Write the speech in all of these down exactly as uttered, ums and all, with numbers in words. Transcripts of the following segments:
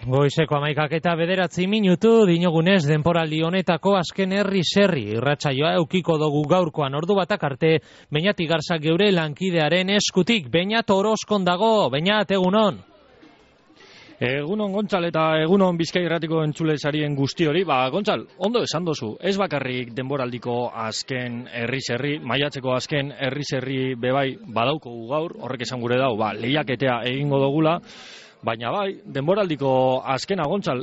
Goizeko amaikak eta bederatzi minutu dinogunez denporaldi honetako azken herri serri irratsaioa eukiko dugu gaurkoan ordu batak arte Beñat Igarzak geure lankidearen eskutik. Beñat Orozkon dago, Beñat egunon. Egunon Gontzal eta egunon Bizkai Irratiko entzule sarien guzti hori. Ba, Gontzal, ondo esan dozu, ez bakarrik denboraldiko azken herri serri, maiatzeko azken herri serri bebai badauko gaur, horrek esan gure dau, ba, lehiaketea egingo dugula. Baina bai, denboraldiko azkena Gontzal,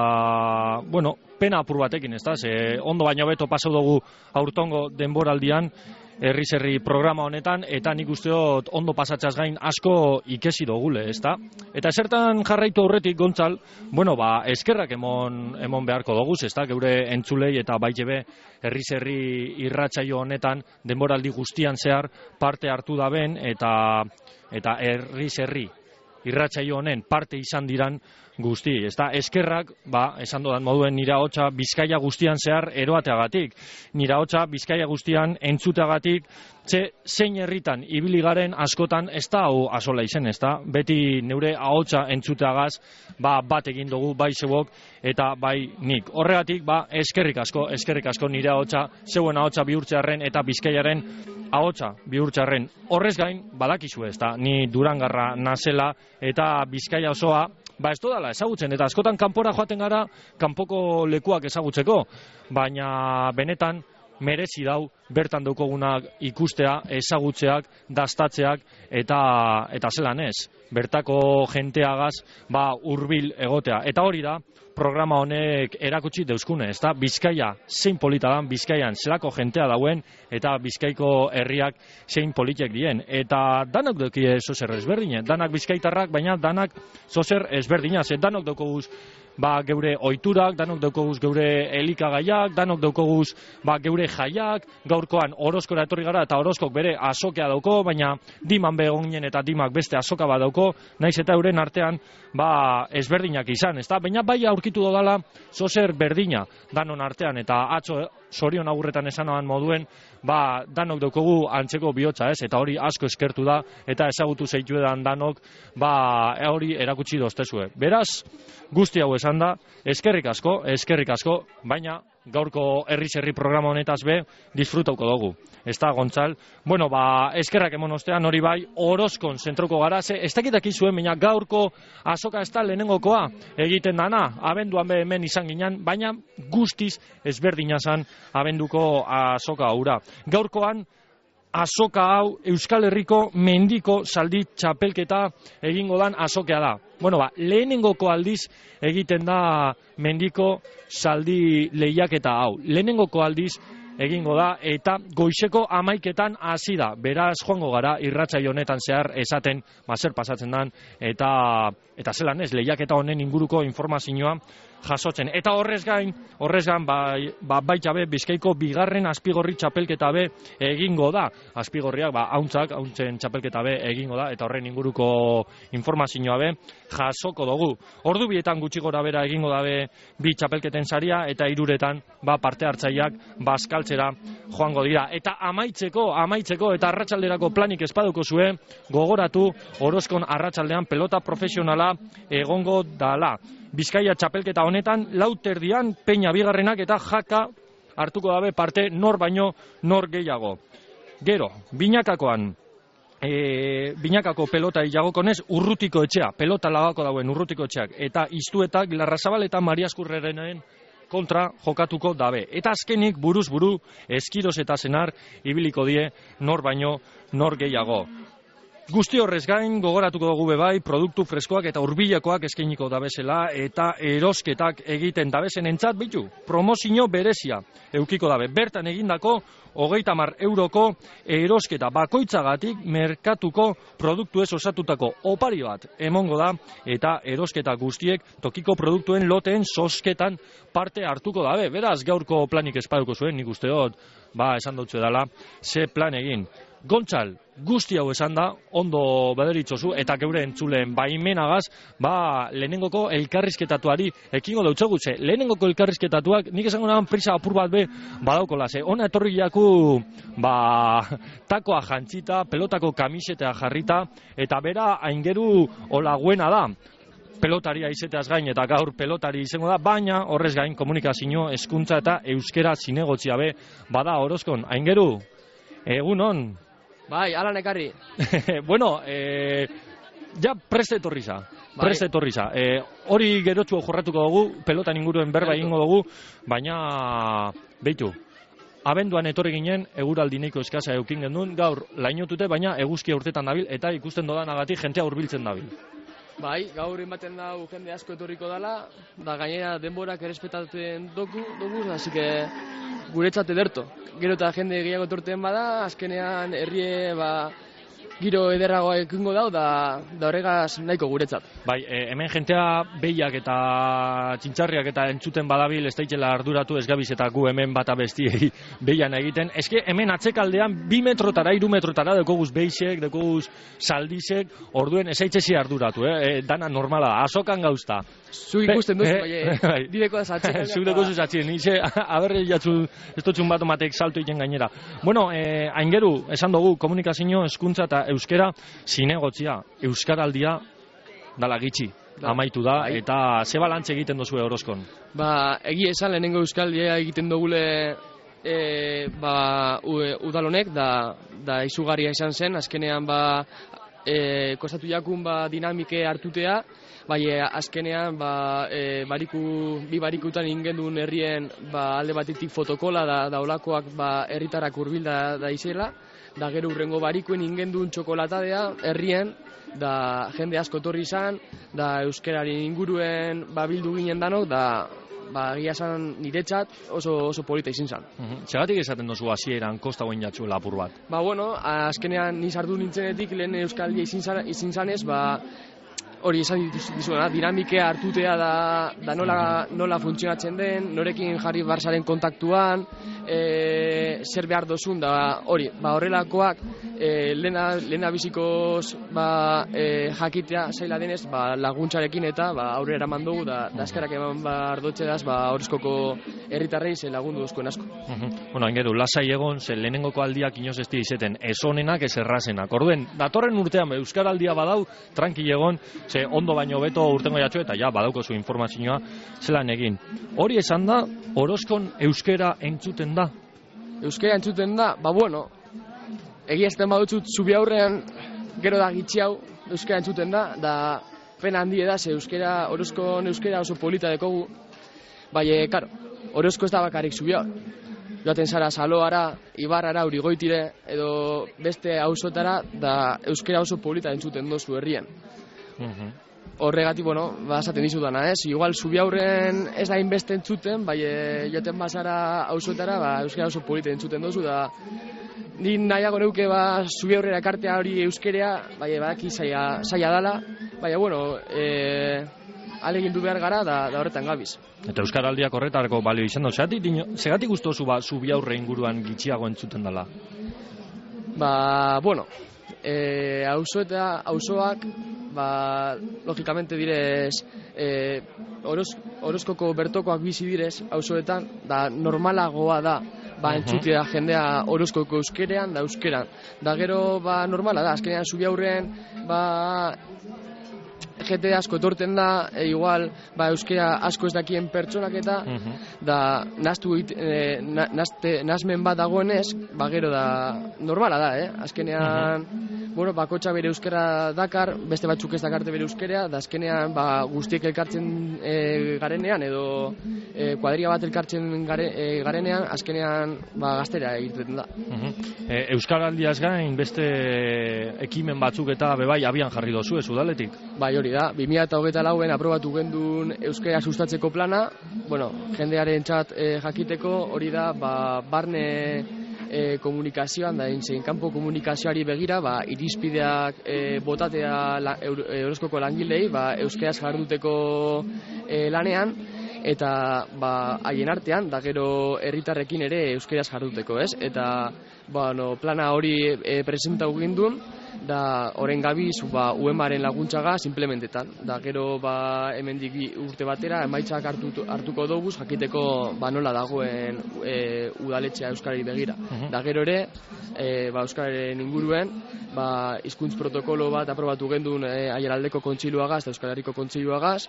eta, bueno, pena apur batekin, ez da, ze ondo baino beto pasau dugu aurtongo denboraldian, herri-serri programa honetan, eta nik uste dut ondo pasatzaz gain asko ikesi dugule, ez da? Eta esertan jarraitu aurretik Gontzal, bueno, ba, eskerrak emon, emon beharko dugu, ez da, geure entzulei eta baitebe herri-serri irratsaio honetan denboraldi guztian zehar parte hartu da ben, eta, eta herri-serri irratsaio honen parte izan diran guzti, ezta? Eskerrak, ba, esan dodan moduen nira hotza Bizkaia guztian zehar eroateagatik, nira hotza Bizkaia guztian entzuteagatik, ze zein herritan ibili garen askotan ez da hau asola izen, ezta? Beti neure ahotsa entzuteagaz, ba, bat egin dugu bai zeuok eta bai nik. Horregatik, ba, eskerrik asko, eskerrik asko nire ahotsa, zeuen ahotsa bihurtzearren eta Bizkaiaren ahotsa bihurtzearren. Horrez gain, badakizu, ezta? Ni Durangarra nazela eta Bizkaia osoa ba ez dodala ezagutzen, eta askotan kanpora joaten gara kanpoko lekuak ezagutzeko, baina benetan merezi dau bertan daukogunak ikustea, ezagutzeak, dastatzeak, eta eta zelan ez, bertako jenteagaz ba hurbil egotea. Eta hori da programa honek erakutsi deuskune, ezta? Bizkaia zein polita dan, Bizkaian zelako jentea dauen, eta Bizkaiko herriak zein politek dien. Eta danak daukie zozer ezberdine, danak bizkaitarrak, baina danak zozer ezberdina, ze danok daukoguz ba geure ohiturak, danok daukoguz geure elikagaiak, danok daukoguz ba geure jaiak, gaurkoan Orozkora etorri gara eta Orozkok bere azokea dauko, baina diman begonien eta dimak beste azoka bat dauko, naiz eta euren artean ba ezberdinak izan, ezta? Baina bai aurkitu dodala zozer berdina danon artean, eta atzo sorion agurretan esanaban moduen, ba danok daukogu antzeko bihotza, ez? Eta hori asko eskertu da, eta ezagutu zeituedan danok, ba hori erakutsi doztezue. Beraz, guzti hau esan da, eskerrik asko, eskerrik asko, baina gaurko herri-serri programa honetaz be, disfrutauko dugu. Ez da, Gontzal? Bueno, ba, eskerrak emon ostean hori bai, Orozkon zentroko gara, ze ez dakitak izuen, baina gaurko azoka ez da lehenengokoa egiten dana, abenduan be hemen izan ginen, baina guztiz ezberdina zan abenduko azoka haura. Gaurkoan, azoka hau Euskal Herriko mendiko zaldi txapelketa egingo dan azokea da. Bueno, ba, lehenengoko aldiz egiten da mendiko zaldi lehiaketa hau. Lehenengoko aldiz egingo da, eta goizeko amaiketan hasi da. Beraz, joango gara irratsaio honetan zehar esaten zer pasatzen dan, eta eta zelan ez, lehiaketa honen inguruko informazioa jasotzen. Eta horrez gain, horrez gain, bai, ba, baita be, Bizkaiko bigarren azpigorri txapelketa be egingo da. Azpigorriak, ba, hauntzak, hauntzen txapelketa be egingo da, eta horren inguruko informazioa be jasoko dugu. Ordu bietan gutxi gora bera egingo da be bi txapelketen saria, eta hiruretan ba, parte hartzaileak bazkaltzera joango dira. Eta amaitzeko, amaitzeko, eta arratsalderako planik espaduko zuen, gogoratu Orozkon arratsaldean pelota profesionala egongo dala. Bizkaia txapelketa honetan lauterdian Peña bigarrenak eta Jaka hartuko dabe parte nor baino nor gehiago. Gero, binakakoan, e, binakako pelota jagokonez Urrutiko etxea, pelota lagako dauen Urrutiko etxeak, eta Iztuetak Larrazabal eta Mariaskurrerenen kontra jokatuko dabe. Eta azkenik buruz buru Eskiroz eta Senar ibiliko die nor baino nor gehiago. Guzti horrez gain, gogoratuko dugu bebai, produktu freskoak eta hurbilekoak eskainiko dabezela, eta erosketak egiten dabesen entzat bitu. Promozio berezia eukiko dabe. Bertan egindako hogeita hamar euroko erosketa bakoitzagatik merkatuko produktu ez osatutako opari bat emongo da, eta erosketa guztiek tokiko produktuen loteen zozketan parte hartuko dabe. Beraz, gaurko planik espaduko zuen, nik uste dut, ba, esan dutzu edala, ze plan egin. Gontzal, guzti hau esan da, ondo bederitzozu, eta geure entzulen baimenagaz, ba, lehenengoko elkarrizketatuari ekingo dautzagu, ze, lehenengoko elkarrizketatuak, nik esango nahan prisa apur bat be, badaukola, ze, ona etorri jaku, ba, takoa jantzita, pelotako kamisetea jarrita, eta bera, aingeru olaguena da. pelotaria izeteaz gain eta gaur pelotari izango da, baina horrez gain komunikazio, hezkuntza eta euskera zinegotzia be bada Orozkon. Aingeru, egunon. Bai, alan ekarri. Bueno, eh, ja preste etorri za. Preste etorri za. Eh, hori gerotxu jorratuko dugu, pelotan inguruen berba egingo dugu, baina beitu. Abenduan etorri ginen, eguraldi nahiko eskasa eukin gendun, gaur lainotute, baina eguzkia urtetan dabil, eta ikusten dodanagatik jentea hurbiltzen dabil. Bai, gaur ematen da jende asko etorriko dela, da gainera denborak errespetatzen dugu, dugu, hasi que guretzat ederto. Gero eta jende gehiago etorten bada, azkenean herrie ba, giro ederragoa ekingo dau, da, da horregaz nahiko guretzat. Bai, e, hemen jentea behiak eta txintxarriak eta entzuten badabil, ez daitela arduratu ez gabiz eta gu hemen bata bestiei behian egiten. Eske hemen atzekaldean bi metrotara, iru metrotara dekoguz behixek, dekoguz saldizek, orduen ez aitzesi arduratu, eh? E, dana normala da, azokan gauzta. Zu ikusten duzu, eh, bai, direko da zatxekaldean. Zu deko zuzatzen, nize, aberre jatzu, ez dutxun bat matek salto iten gainera. Bueno, eh, aingeru, esan dugu, komunikazio, hezkuntza eta euskera zinegotzia, euskaraldia dala gitxi, da, amaitu da, bai. Eta ze balantze egiten duzu Orozkon? Ba, egia esan lehenengo euskaldia egiten dugule e, ba, udalonek, da, da izugarria izan zen, azkenean ba, e, kostatu jakun ba, dinamike hartutea, bai, azkenean ba, e, bariku, bi barikutan ingendun herrien ba, alde batetik fotokola da, da olakoak ba, herritarrak hurbilda da izela, da gero urrengo barikuen ingendun txokolatadea herrien, da jende asko torri izan, da euskeraren inguruen ba, bildu ginen danok, da ba, egia esan niretzat oso, oso polita izin zan. Uh-huh. Segatik esaten duzu hasieran kosta guen jatzuela apur bat? Ba, bueno, azkenean ni sartu nintzenetik lehen euskaldia izin zanez, ba, hori esan dizuena, dinamike hartutea da, da nola, nola funtzionatzen den, norekin jarri barzaren kontaktuan, e, zer behar dozun, da hori, ba, horrelakoak e, lehena, lehena bizikoz ba, e, jakitea zaila denez ba, laguntzarekin eta ba, aurrera eraman dugu, da, da eskerak eman behar dotxedaz ba, Orozkoko herritarrei ze lagundu duzkoen asko. Uh-huh. Bueno, aingeru, lasai egon, ze lehenengoko aldiak inoz ez izeten, ez onenak, ez errazenak. Orduen, datorren urtean, euskaraldia badau, tranquil egon, ze ondo baino beto urtengo jatxo eta ja badauko zu informazioa zelan egin. Hori esan da, Orozkon euskera entzuten da? Euskera entzuten da, ba bueno, egia ezten badutzut zubi aurrean gero da gitxi hau euskera entzuten da, da pena handi da, ze euskera, Orozkon euskera oso polita dekogu, bai, karo, Orozko ez da bakarik zubi aur. Joaten zara Saloara, Ibarrara, Urigoitire, edo beste auzotara, da euskera oso polita entzuten dozu herrien. Uh-huh. Horregatik, bueno, ba, esaten dizutana, ez? Igual, zubi aurren ez da inbeste entzuten, bai, e, joaten bazara auzoetara, ba, euskera oso polita entzuten dozu, da ni nahiago neuke, ba, zubi aurrera kartea hori euskerea, bai, badaki zaila, zaila dala, bai, bueno, e, alegindu behar gara, da, da horretan gabiz. Eta euskaraldiak horretarako balio izan du, segatik gustozu ba, zubi aurre inguruan gitxiago entzuten dela? Ba, bueno, e, auzo eta auzoak, ba, logikamente direz, e, Oroz, Orozkoko bertokoak bizi direz, auzoetan, da normalagoa da, ba, entzutea jendea Orozkoko euskerean, da euskeran. Da gero, ba, normala da, azkenean zubi aurrean, ba, jete asko etorten da, e, igual, ba, euskera asko ez dakien pertsonak eta, uh-huh. da, naztu, e, na, nazte, nazmen bat dagoenez, ba, gero da, normala da, eh? Azkenean, uh-huh. bueno, bakotxa bere euskera dakar, beste batzuk ez dakarte bere euskerea, da azkenean, ba, guztiek elkartzen e, garenean, edo e, kuadria bat elkartzen gare, e, garenean, azkenean, ba, gaztera egiten da. Uh-huh. e, Euskaraldiaz gain, beste ekimen batzuk eta bebai abian jarri dozu, ez udaletik? Bai, hori da, bi mila hogeita lauan aprobatu gendun euskera sustatzeko plana, bueno, jendearen txat e, jakiteko, hori da, ba, barne e, komunikazioan, da, zein kanpo komunikazioari begira, ba, irizpideak e, botatea la, Orozkoko langilei, ba, euskeraz jarduteko e, lanean, eta ba, haien artean, da gero herritarrekin ere euskeraz jarduteko, ez? Eta bueno, plana hori e, presentau gindun, da orain gabiz ba, U E M-aren laguntzagaz implementetan. Da gero ba, hemendik urte batera emaitzak hartu, hartuko doguz jakiteko ba, nola dagoen e, udaletxea Euskarari begira. Uh-huh. Da gero ere, e, ba, Euskararen inguruen, ba, hizkuntz protokolo bat aprobatu gendun e, Aiaraldeko Kontseiluagaz eta Euskal Herriko Kontseiluagaz,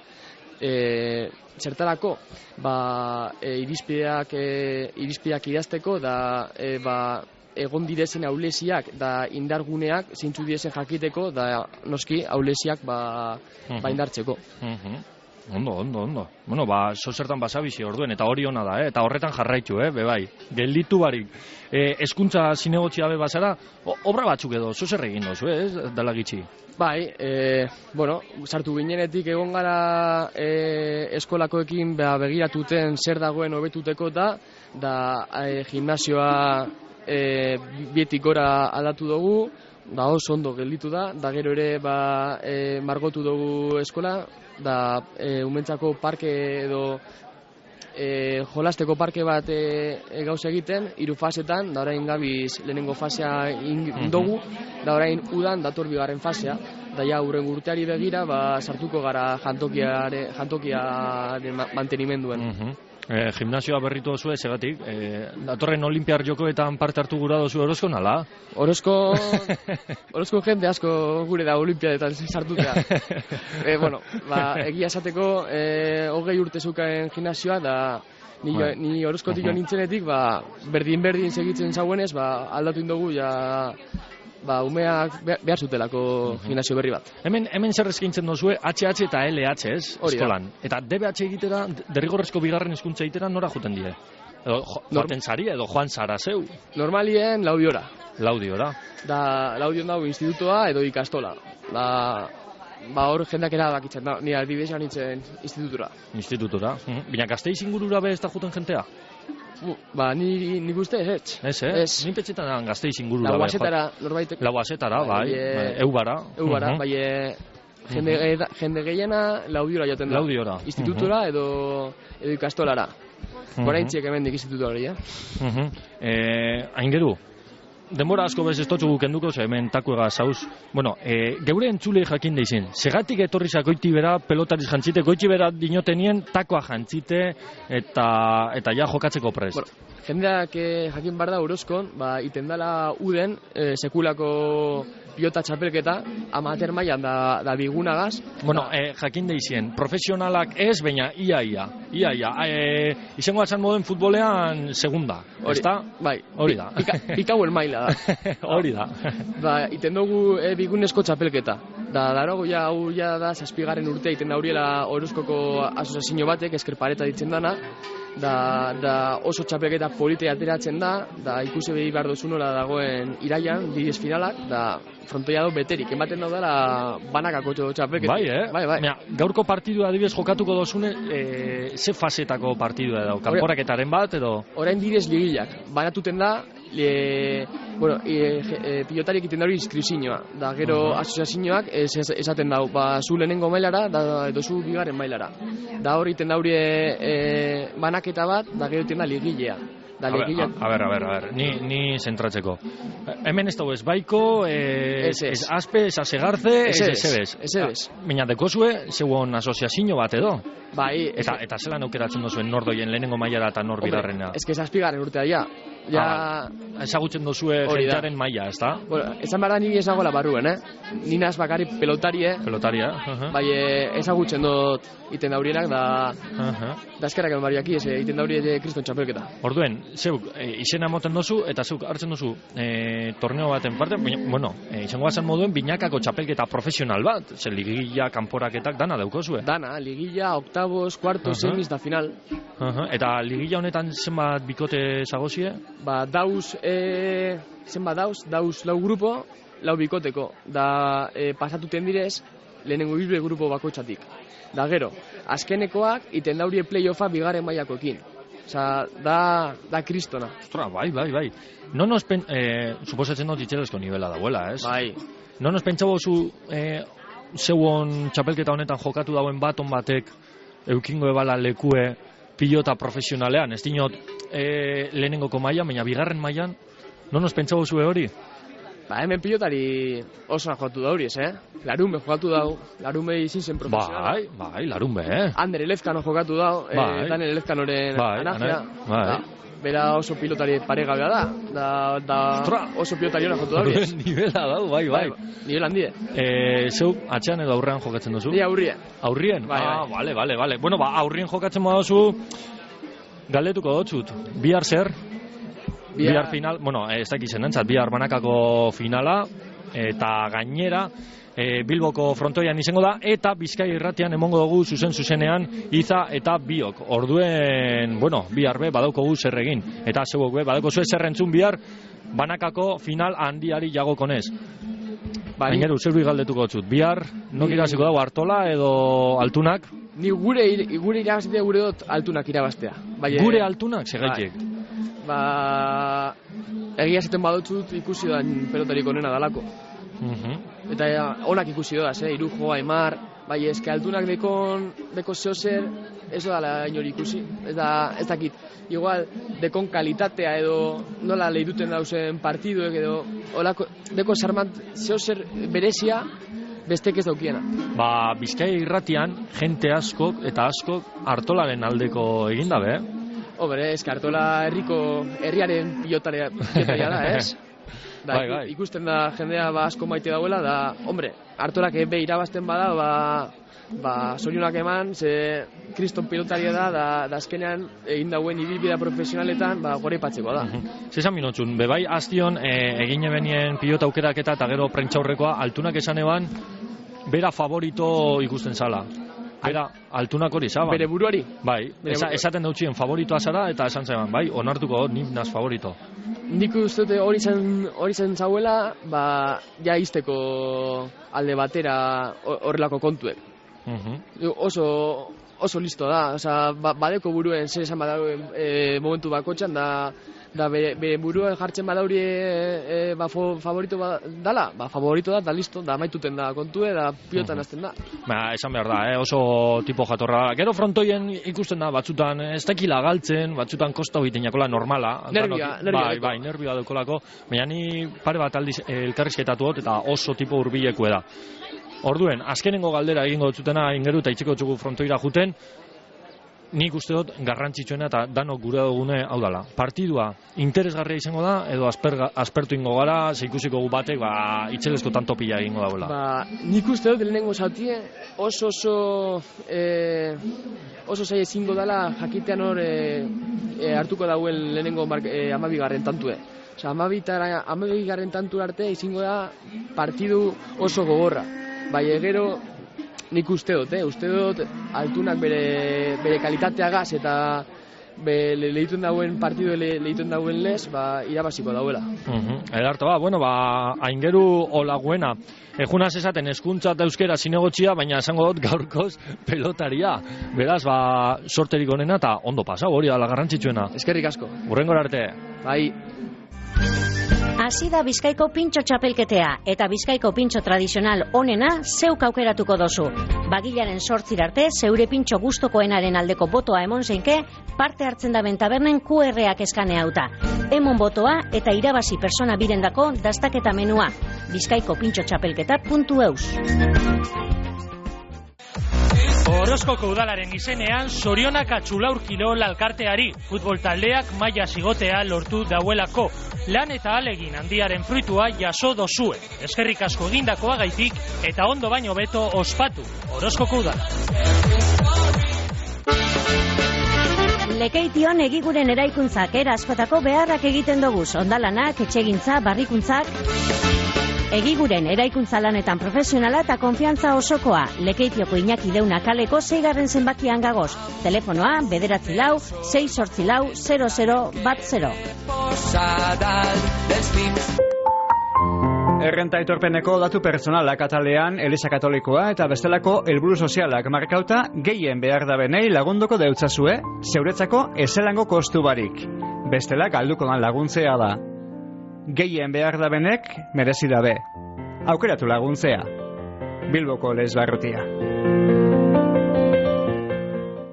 E, zertarako ba, e, irizpideak e, irizpideak idazteko da e, ba, egon direzen aulesiak da indarguneak zeintzu direzen jakiteko da noski aulesiak ba, uh-huh. ba indartzeko. Uh-huh. Ondo, ondo, ondo. Bueno, ba, zozertan basabizi orduen, eta hori ona da, eh? Eta horretan jarraitu, eh? Bebai, gelditu barik. E, eskuntza zinegotzia be bazara, obra batzuk edo, zozer egin dozu, eh? Dala gitxi. Bai, e, bueno, sartu ginenetik egon gara e, eskolakoekin beha, begiratuten zer dagoen hobetuteko da, da e, gimnasioa e, bietik gora aldatu dugu, da oso ondo gelditu da, da gero ere ba, e, margotu dugu eskola, da e, umentzako parke edo e, jolasteko parke bat e, e, gauza egiten, hiru fasetan, da orain gabiz lehenengo fasea indogu, da orain udan dator bigarren fasea, da ja urren urteari begira, ba, sartuko gara jantokiare, jantokiaren mantenimenduen. Uh-huh. E, gimnasioa berritu dozu ez, egatik, e, datorren olimpiar jokoetan parte hartu gura dozu Orozko nala? Orozko, Orozko jende asko gure da olimpiadetan sartutea. e, bueno, ba, egia esateko, e, hogei urte zukaen gimnasioa, da ni, well. ni Orozkotik uh-huh. nintzenetik, ba, berdin-berdin segitzen zauenez, ba, aldatu indogu, ja, ba, umeak behar zutelako uh-huh. gimnasio berri bat. Hemen, hemen zer eskaintzen dozue H H eta L H, ez? Eskolan. Eta D B H egitera, derrigorrezko bigarren hizkuntza egitera nora joten die? Edo joaten zari, edo joan zara zeu? Normalien laudiora. Laudiora. Da, laudion dago institutoa edo ikastola. Da, ba hor jendeak erabakitzen da, ni adibidez nintzen institutura. Institutura. Uh-huh. Bina Gasteiz ingurura be ez da joten jentea? Uh, ba, ni, ni guzti ez, ez. Ez, eh? Ez. Ni petxetan Gasteiz ingurura. Lauazetara, norbaitek. Lauazetara, bai. bai. Eubara. Eubara, uh-huh. bai. Jende, uh-huh. eda, jende gehiena laudiora joten da. Laudiora. Institutura uh-huh. edo, edo ikastolara. Uh-huh. Gora intziek hemendik institutura hori, eh? Uh-huh. Eh, Aingeru, denbora asko bez ez totzu kenduko, ze hemen takuega zauz. Bueno, e, geure entzulei jakin deizin. Segatik etorrizak goiti bera pelotariz jantzite, goiti bera dinotenien takoa jantzite eta, eta ja jokatzeko prest. Bueno, jendeak eh, jakin bar da Orozkon, ba, iten dala uden eh, sekulako pilota txapelketa, amater mailan da, da bigunagaz. Bueno, eh, jakin deizien, profesionalak ez, baina ia ia. Ia ia. E, izango atzan moden futbolean segunda, hori, ezta? Bai, hori da. Pikauen maila da. Hori da. Ba, iten dugu e, bigunezko txapelketa. Da, darogo ja, hau ja da, zazpigarren urtea iten dauriela Orozkoko asozazio batek, eskerpareta ditzen dana. Da, da oso txapelketa politea ateratzen da, da ikusi behi behar dozu nola dagoen iraian, bidez finalak, da frontoia do beterik, ematen daudela banakako txapelketa. Bai, eh? Bai, bai. Mira, gaurko partidua adibidez jokatuko dozune, e, ze fasetako partidua edo? Kanporaketaren bat edo? Orain bidez ligilak, banatuten da, e, bueno, e, e, pilotari egiten dauri inskripzioa, da gero uh-huh. asozazioak es, es, esaten dau, ba, zu lehenengo mailara, da, edo zu bigarren mailara. Da hori iten dauri e, banaketa bat, da gero iten da ligilea. Da, a, ber, a, a ber, a ber, a ber, ni, ni zentratzeko. Hemen ez dago ez baiko, ez, ez aspe, ez asegarze, ez ez ez ez. Baina dekozue, zeuon asoziazio bat edo? Bai. Eta, eta zelan aukeratzen dozuen nordoien lehenengo mailara eta nor bigarrena? Ez que zazpigarren urtea, ja. Ja, ah, ezagutzen dozue jentearen maila, ez da? Bueno, esan behar da nire ezagoela barruen, eh? Ninaz bakari pelotari, eh? Pelotari, eh? Uh-huh. Bai, ezagutzen dut iten daurienak, da... Uh-huh. Da eskerrak egon bariak, ez, iten daurie kriston txapelketa. Orduen, zeuk, e, izena moten dozu, eta zeuk hartzen dozu e, torneo baten parte, bueno, e, izango bazen moduen binakako txapelketa profesional bat, ze ligilla, kanporaketak, dana daukozue? Dana, ligilla, oktavos, kuartos, uh-huh. semis, da final. Uh-huh. Eta ligilla honetan zenbat bikote zagozie? Ba, dauz, e, zenba dauz, dauz lau grupo, lau bikoteko, da e, pasatuten direz, lehenengo hiru grupo bakoitzatik. Da gero, azkenekoak iten daurie playoffa bigarren mailakoekin. Osa, da, da kristona. Ostra, bai, bai, bai. No nos pen, eh, suposatzen dut itxerezko nivela da buela, ez? Bai. No nos pentsabo zu, eh, zeuon txapelketa honetan jokatu dauen baton batek, eukingo ebala lekue pilota profesionalean, ez dinot e, lehenengoko mailan, baina bigarren mailan, non os pentsau zue hori? Ba, hemen pilotari oso jokatu da hori, ez, eh? Larunbe jokatu dau, Larunbe izin zen profesionala. Bai, bai, Larunbe, eh? Ander Elezkano jokatu dau, bai. eh, Daniel Elezkanoren bai, anajea. Bai. Da, bera oso pilotari paregabea da, da, da oso pilotari hona jokatu da hori, ez? Nivela dau, bai, bai. bai. Nivel handie. Eh, zeu, atxean edo aurrean jokatzen duzu? Ni aurrien. Aurrien? Bai, ah, bai. vale, vale, vale. Bueno, ba, aurrien jokatzen baduzu, galdetuko dotzut. Bihar zer? Bihar, bihar final, bueno, ez dakiz enantzat, bihar banakako finala, eta gainera, e, Bilboko frontoian izango da, eta Bizkaia irratian emongo dugu zuzen zuzenean Iza eta Biok. Orduen, bueno, bihar be, badaukogu zer egin. Eta zeuok be, badauko zue zer entzun bihar, banakako final handiari jagokonez. Bai. Gaineru, zerbi galdetuko dut. Bihar, nok iraziko dago, Artola edo Altunak? Ni gure, gure irabaztea gure dut Altunak irabaztea. Bai, gure Altunak, segaitik? Ba, egia zaten badutzut ikusi doan pelotarik onena dalako. Uh-huh. Eta ja, onak ikusi doaz, eh? Irujo, Aimar, bai, eske Altunak dekon, deko zeozer, ez dala inori ikusi. Ez da, ez dakit, igual, dekon kalitatea edo nola lehiduten dauzen partiduek edo, olako, deko sarmant zeozer berezia, bestek ez daukiena. Ba, Bizkaia irratian, jente askok eta askok Artolaren aldeko egindabe, eh? Hombre, eske Artola herriko herriaren pilotaria, pilotaria da, ez? Da, bai, bai. Ikusten da jendea ba, asko maite dauela, da, hombre, Artolak be irabazten bada, ba, ba, zorionak eman, ze kriston pilotaria da, da, da azkenean egin dauen ibilbidea profesionaletan, ba, gore patzeko da. Zezan minutxun, bebai, aztion, e, egin ebenien pilota aukeraketa eta gero prentxaurrekoa, Altunak esan eban, bera favorito ikusten zala. Bera, Altunak hori zaba. Bere buruari? Bai, esa, esaten dautxien favoritoa zara eta esan zeban, bai, onartuko nik naz favorito. Nik uste dute hori zen, hori zen zauela, ba, ja izteko alde batera horrelako kontuek. Uh-huh. Oso, oso listo da, oza, ba, badeko buruen zer esan badauen e, momentu bakotxan, da, da bere, bere buruen jartzen badauri e, e, ba, fo, favorito ba, dala, ba, favorito da, da listo, da maituten da kontue, da pilotan azten da. Ba, esan behar da, eh? Oso tipo jatorra da. Gero frontoien ikusten da, batzutan ez dakila galtzen, batzutan kosta egiten jakola normala. Nervia, nervia. Bai, bai, nervia daukolako, baina ni pare bat aldiz elkarrizketatu dut eta oso tipo hurbilekue da. Orduen, azkenengo galdera egingo dutzutena ingeru eta itxiko dutzugu frontoira juten, nik uste dut garrantzitsuena eta danok gure dugune hau dala. Partidua interesgarria izango da, edo asperga, aspertu ingo gara, ze ikusiko gu batek, ba, itxelezko tanto pila egingo dauela. Ba, nik uste dut lehenengo zautie oso oso e, oso zai ezingo dala jakitean hor e, e, hartuko dauen lehenengo e, amabigarren tantue. Osa, amabigarren tantu arte izingo da partidu oso gogorra. Bai, egero nik uste dut, eh? Uste dut Altunak bere, bere kalitateagaz eta be, le, lehituen dauen partidu le, lehituen dauen lez, ba, irabaziko dauela. Uh-huh. Edarto, ba, bueno, ba, aingeru olaguena. Ejunaz esaten eskuntza eta euskera zinegotxia, baina esango dut gaurkoz pelotaria. Beraz, ba, sorterik onena eta ondo pasau, hori da la garrantzitsuena. Eskerrik asko. Hurrengora arte. Bai. Hasi da Bizkaiko pintxo txapelketea eta Bizkaiko pintxo tradizional onena zeuk aukeratuko dozu. Bagilaren sortzir arte, zeure pintxo gustokoenaren aldeko botoa emon zeinke, parte hartzen da bentabernen Q R-ak eskaneauta. Emon botoa eta irabazi persona birendako dastaketa menua. Bizkaiko pintxo txapelketa puntu eus. Orozkoko udalaren izenean, zorionak atxulaur kirol alkarteari, futbol taldeak maila zigotea lortu dauelako. Lan eta alegin handiaren fruitua jaso dozue. Eskerrik asko egindakoa gaitik eta ondo baino beto ospatu. Orozkoko udala. Lekeition egiguren eraikuntzak era askotako beharrak egiten doguz. Ondalanak, etxegintza, barrikuntzak... Egiguren eraikuntza lanetan profesionala eta konfiantza osokoa. Lekeitioko Iñaki Deuna kaleko seigarren zenbakian gagoz. Telefonoa bederatzi lau, sei sortzi lau, zero zero bat zero. Errenta aitorpeneko datu pertsonalak atalean Eliza Katolikoa eta bestelako helburu sozialak markauta gehien behar da benei lagunduko deutzazue, zeuretzako ezelango kostu barik. Bestelak galduko dan laguntzea da. Gehien behar da benek merezi dabe. Aukeratu laguntzea. Bilboko Lez Barrutia.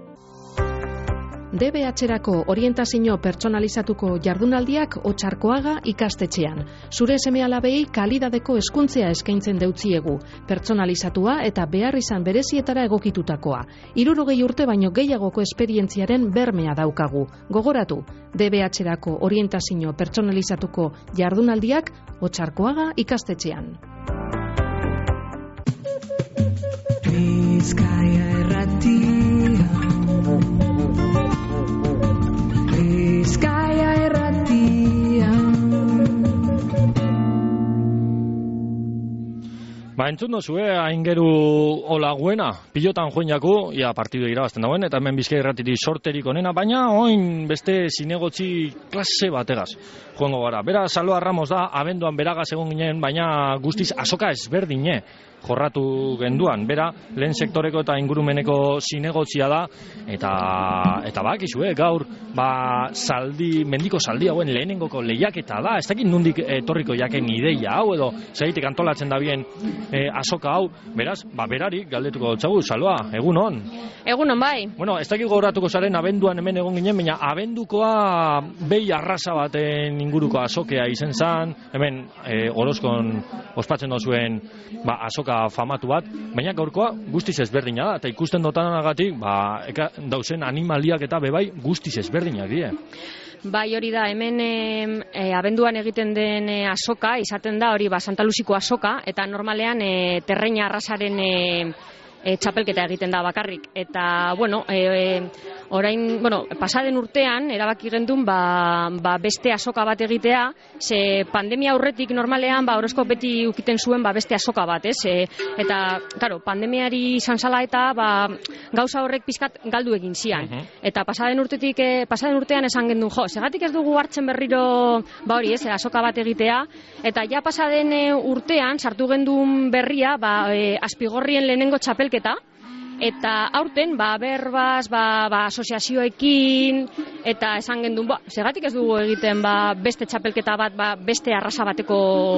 D B H-erako orientazio pertsonalizatuko jardunaldiak Otsarkoaga ikastetxean. Zure seme-alabei kalidadeko hezkuntzea eskaintzen deutziegu, pertsonalizatua eta behar izan berezietara egokitutakoa. Hirurogei urte baino gehiagoko esperientziaren bermea daukagu. Gogoratu, D B H-erako orientazio pertsonalizatuko jardunaldiak Otsarkoaga ikastetxean. Bizkaia erratia, Bizkaia erratia. Ba, entzun dozu, eh, aingeru hola guena, pilotan joen jaku, ia partidu irabazten dauen, eta hemen Bizkaia erratiri sorterik onena, baina oin beste zinegotzi klase bategaz joango gara. Bera, Saloa Ramos da, abenduan beragaz egon ginen, baina guztiz azoka ezberdine jorratu genduan. Bera, lehen sektoreko eta ingurumeneko zinegotzia da, eta eta bakizue, gaur, ba, saldi, mendiko saldi hauen lehenengoko lehiaketa da, ez dakit nundik etorriko jaken ideia hau, edo zaitik antolatzen da bien e, azoka hau, beraz, ba, berari, galdetuko txagu, Saloa, egun hon? Egun hon, bai. Bueno, ez dakit gogoratuko zaren abenduan hemen egon ginen, baina abendukoa behi arrasa baten inguruko azokea izen zan, hemen e, Orozkon ospatzen dozuen, ba, azoka famatu bat, baina gaurkoa guztiz ezberdina da, eta ikusten dotanagatik, ba, eka, dauzen animaliak eta bebai guztiz ezberdinak die. Bai, hori da, hemen e, abenduan egiten den e, azoka, izaten da, hori ba, Santa Luziko azoka, eta normalean e, terreina arrasaren e, e, txapelketa egiten da bakarrik. Eta, bueno, e, e, orain, bueno, pasaden urtean, erabaki gendun, ba, ba beste azoka bat egitea, ze pandemia aurretik normalean, ba, Orozko beti ukiten zuen, ba, beste azoka bat, ez? E, eta, claro, pandemiari izan zala eta, ba, gauza horrek pizkat galdu egin zian. Uh-huh. Eta pasaden urtetik, e, pasaden urtean esan gendun, jo, segatik ez dugu hartzen berriro, ba hori, ez, azoka bat egitea, eta ja pasaden e, urtean, sartu gendun berria, ba, e, Azpigorrien lehenengo txapelketa, eta aurten, ba, berbaz, ba, ba, asoziazioekin, eta esan gendun, ba, segatik ez dugu egiten, ba, beste txapelketa bat, ba, beste arrasa bateko,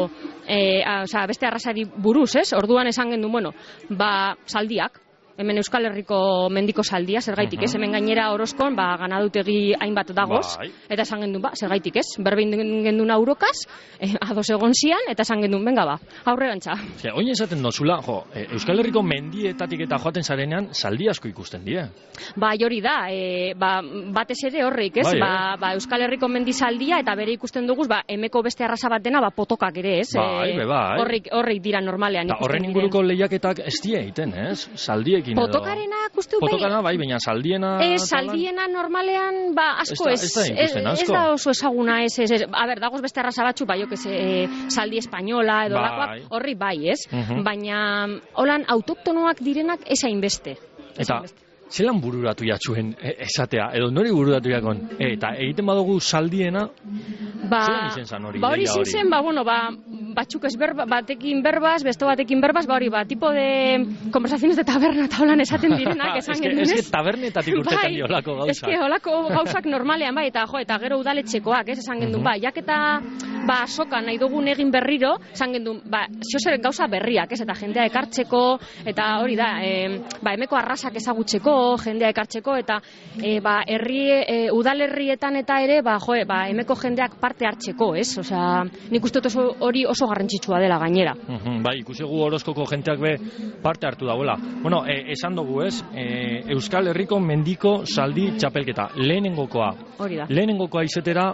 e, a, oza, beste arrasari buruz, ez? Orduan esan gendun, bueno, ba, saldiak, hemen Euskal Herriko mendiko saldia, zergaitik ez, hemen gainera Orozkon, ba, ganadutegi hainbat dagoz, bai. Eta esan gendun, ba, zergaitik ez, berbein gendun aurokaz, eh, ados egon zian, eta esan gendun, benga ba, aurrerantza. Zer, oin esaten dozula, jo, Euskal Herriko mendietatik eta joaten zarenean, saldi asko ikusten die. Ba, hori da, e, ba, batez ere horrik, ez, bai, ba, eh? ba, Euskal Herriko mendizaldia, eta bere ikusten duguz, ba, emeko beste arrasa bat dena, ba, potokak ere, ez, bai, e, bai. horrik, horrik dira normalean. Da, horren inguruko lehiaketak ez die egiten, ez, saldiek Potokarena ikustu bai. Potokarena bai, baina saldiena... Ez, saldiena normalean, ba, asko ez. Ez da, ez, da ez, ez da oso ezaguna, ez, ez, ez. A ber, dagoz beste arrasa batzu, bai, jok, e, saldi espainola, edo bai. Lakoak, horri bai, ez? Uh-huh. Baina, holan, autoktonoak direnak ez hainbeste. Eta, zelan bururatu jatxuen esatea, edo nori bururatu jakon? E, eta egiten badugu saldiena, ba, zelan izen zan hori? Ba, hori izen zen, ba, bueno, ba, batzuk ez berba, batekin berbaz, beste batekin berbaz, ba hori, ba, tipo de conversaciones de taberna eta holan esaten direnak, esan gendunez. Ez que tabernetatik urtetan bai, diolako gauzak. Ez que holako gauzak normalean, bai, eta jo, eta gero udaletxekoak, ez, esan gendun, uh-huh. ba, jaketa, ba, azoka nahi dugun egin berriro, esan gendun, ba, ziozer gauza berriak, ez, eta jendea ekartzeko, eta hori da, e, ba, emeko arrasak ezagutzeko, jendea ekartzeko, eta, e, ba, herri, e, udalerrietan eta ere, ba, jo, ba, emeko jendeak parte hartzeko, ez, osea, nik uste oso hori oso garrantzitsua dela gainera. Uhum, bai, ikusegu Orozkoko jenteak be parte hartu dauela. Bueno, e, esan dugu ez, e, Euskal Herriko mendiko saldi txapelketa, lehenengokoa. Hori da. Lehenengokoa izetera,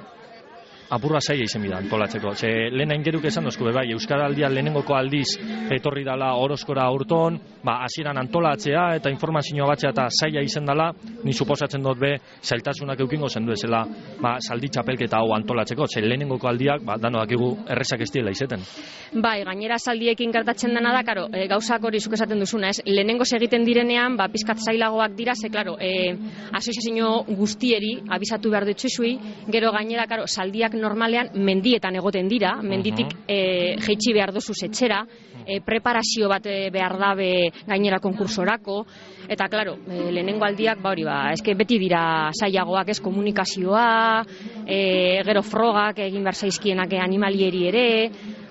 apurra zaila izen bida antolatzeko. Ze lehen aingeruk esan dozku, bai, Euskaraldia lehenengoko aldiz etorri dala Orozkora urton, ba, hasieran antolatzea eta informazioa batzea eta zaila izen dala, ni suposatzen dut be, zailtasunak eukingo zendu ezela, ba, saldi txapelketa hau antolatzeko, ze lehenengoko aldiak, ba, dano dakigu errezak ez diela izeten. Bai, gainera saldiekin gertatzen dena da, karo, e, gauzak hori zuk esaten duzuna, ez, lehenengo egiten direnean, ba, pizkat zailagoak dira, ze, klaro, e, asoziazio guztieri, abisatu behar dituzui, gero gainera, karo, saldiak normalean mendietan egoten dira, menditik uh-huh. e, jeitsi behar dozuz etxera, e, preparazio bat behar dabe gainera konkursorako, eta klaro, e, lehenengo aldiak, ba hori ba, eske beti dira zailagoak, ez, komunikazioa, e, gero frogak egin behar zaizkienak animalieri ere,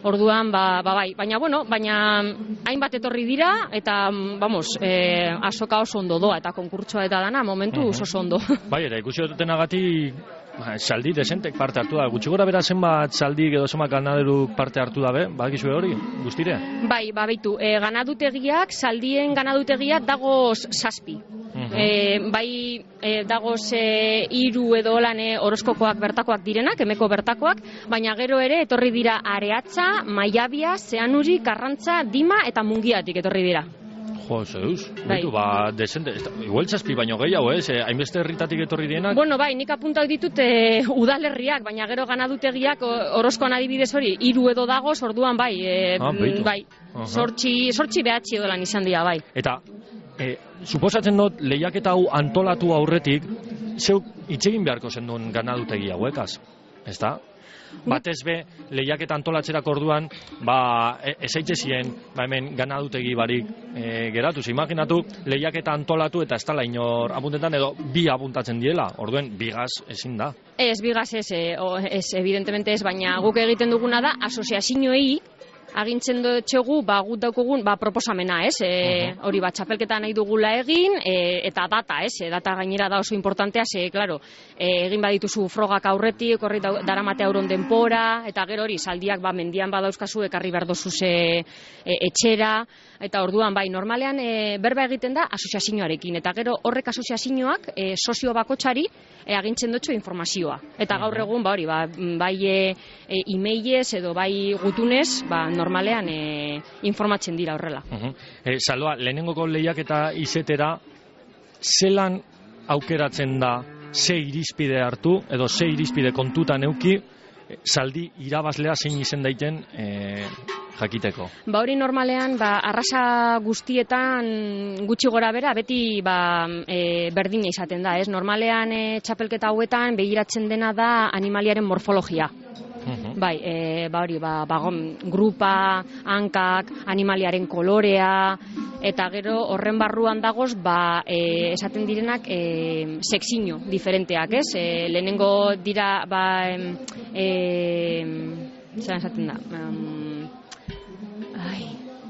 Orduan, ba, ba bai, baina bueno, baina hainbat etorri dira eta vamos, eh, azoka oso ondo doa eta konkurtsoa eta dana momentu oso oso ondo. Bai, eta ikusi dutenagatik ba, saldi desentek parte hartu da. Gutxi gora bera zenbat saldik edo zenbat ganaderuk parte hartu dabe, badakizue hori, guztire? Bai, ba baitu, e, ganadutegiak, saldien ganadutegiak dagoz zazpi. Uh-huh. E, bai e, dagoz e, hiru edo lan e, horoskokoak bertakoak direnak, emeko bertakoak, baina gero ere etorri dira Areatza, Maiabia, Zeanuri, Karrantza, Dima eta Mungiatik etorri dira. Jo, zeus, bai. Ba, desente, igual zazpi baino gehiago, ez? Eh? Hainbeste herritatik etorri dienak? Bueno, bai, nik apuntau ditut e, udalerriak, baina gero ganadutegiak horoskoan adibidez hori, hiru edo dagoz, orduan bai, e, ah, bai, uh-huh. sortzi, sortzi behatzi edo lan izan dira, bai. Eta, e, suposatzen dut, lehiaketa hau antolatu aurretik, zeuk itzegin beharko zendun ganadutegi hauekaz, ez da? Batez be, lehiaketa antolatzerako orduan, ba, esaitze ziren, ba, hemen ganadutegi barik e, geratuz. Imaginatu, lehiaketa antolatu eta ez tala inor apuntetan edo bi apuntatzen diela, orduen bigaz ezin da. Ez, bigaz ez, e, o, ez, evidentemente ez, baina guk egiten duguna da, asoziazioei, agintzen dutxegu, ba, gut daukogun, ba, proposamena, ez? E, hori, ba, txapelketa nahi dugula egin, e, eta data, ez? E, data gainera da oso importantea, ze, klaro, e, egin badituzu frogak aurretik, horri daramate auron denpora, eta gero hori, saldiak, ba, mendian badauzkazu, ekarri behar dozuz e, e, etxera, eta orduan, bai, normalean, e, berba egiten da, asoziazioarekin, eta gero horrek asoziazioak, e, sozio bakotxari, e, agintzen dutxo informazioa. Eta gaur egun, ba, hori, ba, bai e, e, e-mailez edo bai gutunez, ba, normalean e, informatzen dira horrela. Uh-huh. e, Salua, lehenengoko lehiaketa izetera, zelan aukeratzen da ze irizpide hartu, edo ze irizpide kontutan euki, saldi irabazlea zein izen daiten e, jakiteko? Ba hori normalean, ba, arrasa guztietan gutxi gora bera, beti ba, e, berdina izaten da, ez? Normalean e, txapelketa hauetan begiratzen dena da animaliaren morfologia. Uhum. Bai, e, ba hori, ba, ba, grupa, hankak, animaliaren kolorea, eta gero horren barruan dagoz, ba, e, esaten direnak e, sexino diferenteak, ez? E, lehenengo dira, ba, e, zera esaten da, um, ai,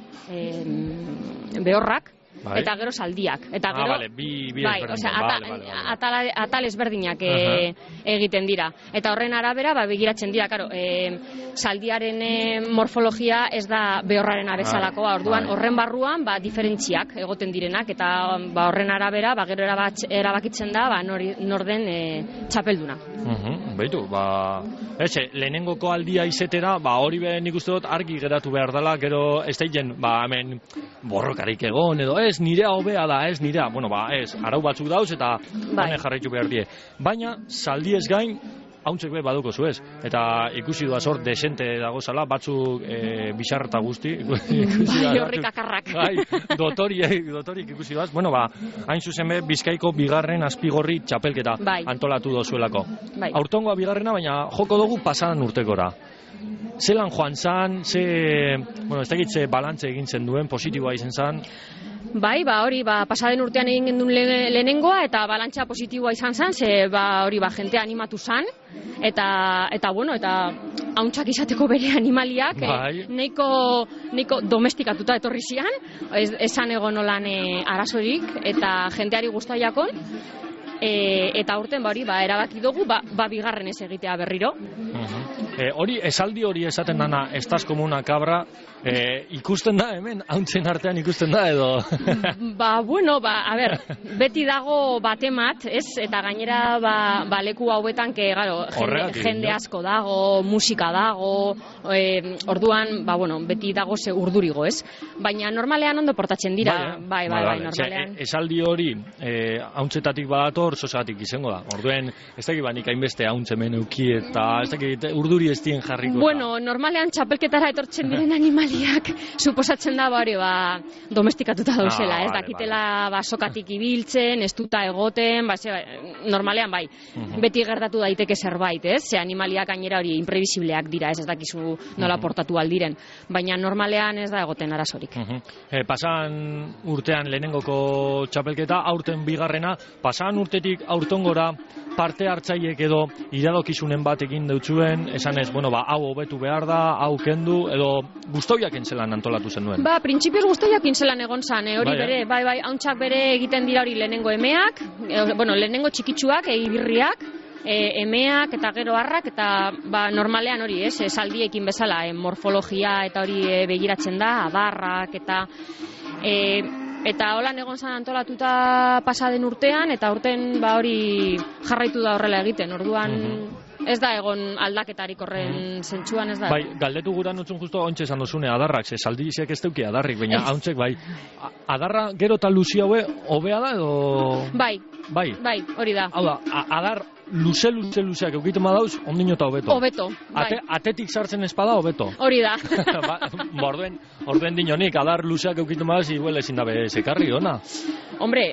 e, behorrak, bai. Eta gero saldiak. Eta gero, ah, vale, bi, bi bai, osea, ata, vale, vale, vale. Atal, atal ezberdinak e, uh-huh. egiten dira. Eta horren arabera, ba, begiratzen dira, karo, e, saldiaren e, morfologia ez da behorraren abezalakoa, orduan, bai. Horren barruan, ba, diferentziak egoten direnak, eta ba, horren arabera, ba, gero erabat, erabakitzen da, ba, nor, norden e, txapelduna. Uh-huh. Beitu, ba, eze, lehenengoko aldia izetera, ba, hori be nik uste dut argi geratu behar dela, gero ez daitzen, ba, hemen borrokarik egon, edo ez, nirea hobea da, ez, nirea, bueno, ba, ez, arau batzuk dauz, eta bai. Hone jarraitu behar die. Baina, saldi ez gain, hauntzek be baduko zuez, eta ikusi duaz hor desente dagozala, batzuk e, bizarreta guzti, ikusi bai, horrik akarrak. Bai, dotoriek, dotorik ikusi duaz, bueno, ba, hain zuzen be, Bizkaiko bigarren azpigorri txapelketa bai. Antolatu dozuelako. Bai. Aurtongoa bigarrena, baina joko dugu pasadan urtekora. Zelan joan zan, ze, bueno, ez dakit ze balantze egin zen duen, positiboa izen zan? Bai, ba hori, ba pasaden urtean egin gendun le, lehenengoa eta balantza positiboa izan zen, ze ba hori, ba jentea animatu zan eta eta bueno, eta hauntzak izateko bere animaliak bai. eh, neiko, neiko domestikatuta etorri zian, ez, esan egon nolan eh, arazorik eta jenteari gustaiakon. E, eta urten ba hori, ba erabaki dugu, ba, ba bigarren ez egitea berriro. Uh-huh. E, hori esaldi hori esaten dana, estaz komuna kabra, e, ikusten da hemen, hauntzen artean ikusten da edo? Ba, bueno, ba, a ber, beti dago batemat, ez? Eta gainera, ba, ba leku hauetan, que, garo, jende, jende asko dago, musika dago, e, orduan, ba, bueno, beti dago ze urdurigo, ez? Baina normalean ondo portatzen dira, bai, bai, bai, bai normalean. Ze, esaldi hori, e, hauntzetatik badator, zozatik izango da. Orduen, ez dakit banik hainbeste hauntzemen euki eta ez dakit urduri ez dien jarriko. Bueno, da. Normalean txapelketara etortzen diren animaliak suposatzen da hori, ba, domestikatuta dauzela, ah, ez vale, dakitela vale. Ba, sokatik ibiltzen, ez duta egoten, ba, ze, normalean bai. Uh-huh. Beti gertatu daiteke zerbait, ez? Ze animaliak gainera hori imprevisibleak dira, ez ez dakizu nola uh-huh. portatu aldiren. Baina normalean ez da egoten arazorik. Uh-huh. E, pasan urtean lehenengoko txapelketa, aurten bigarrena, pasan urtetik aurtongora parte hartzaiek edo iradokizunen bat egin deutzuen, esan ez, bueno, ba, hau hobetu behar da, hau kendu, edo guztoiak entzelan antolatu zen duen? Ba, printzipioz guztoiak entzelan egon zan, eh? hori bai, bere, bai, bai, hauntxak bere egiten dira hori lehenengo emeak, e, bueno, lehenengo txikitsuak, egibirriak, e, emeak eta gero harrak, eta ba, normalean hori, ez, saldiekin bezala, e, morfologia eta hori e, begiratzen da, adarrak eta... E, Eta holan egon zan antolatuta pasaden urtean, eta urten ba hori jarraitu da horrela egiten. Orduan uh-huh. ez da egon aldaketarik horren uh-huh. zentsuan, ez da. Bai, galdetu gura nutzun justo ontsa esan dozune adarrak, ze saldiziak ez deuki adarrik, baina hauntzek bai. Adarra gero eta luzi haue hobea da edo... Bai, bai, bai, hori da. Hau da, adar luze, luze, luzeak eukiten badauz, ondino eta hobeto. Hobeto, bai. Ate, atetik sartzen espada, hobeto. Hori da. ba, orduen, orduen dinonik, adar luzeak eukiten badauz, igual ezin dabe sekarri, ona? Hombre,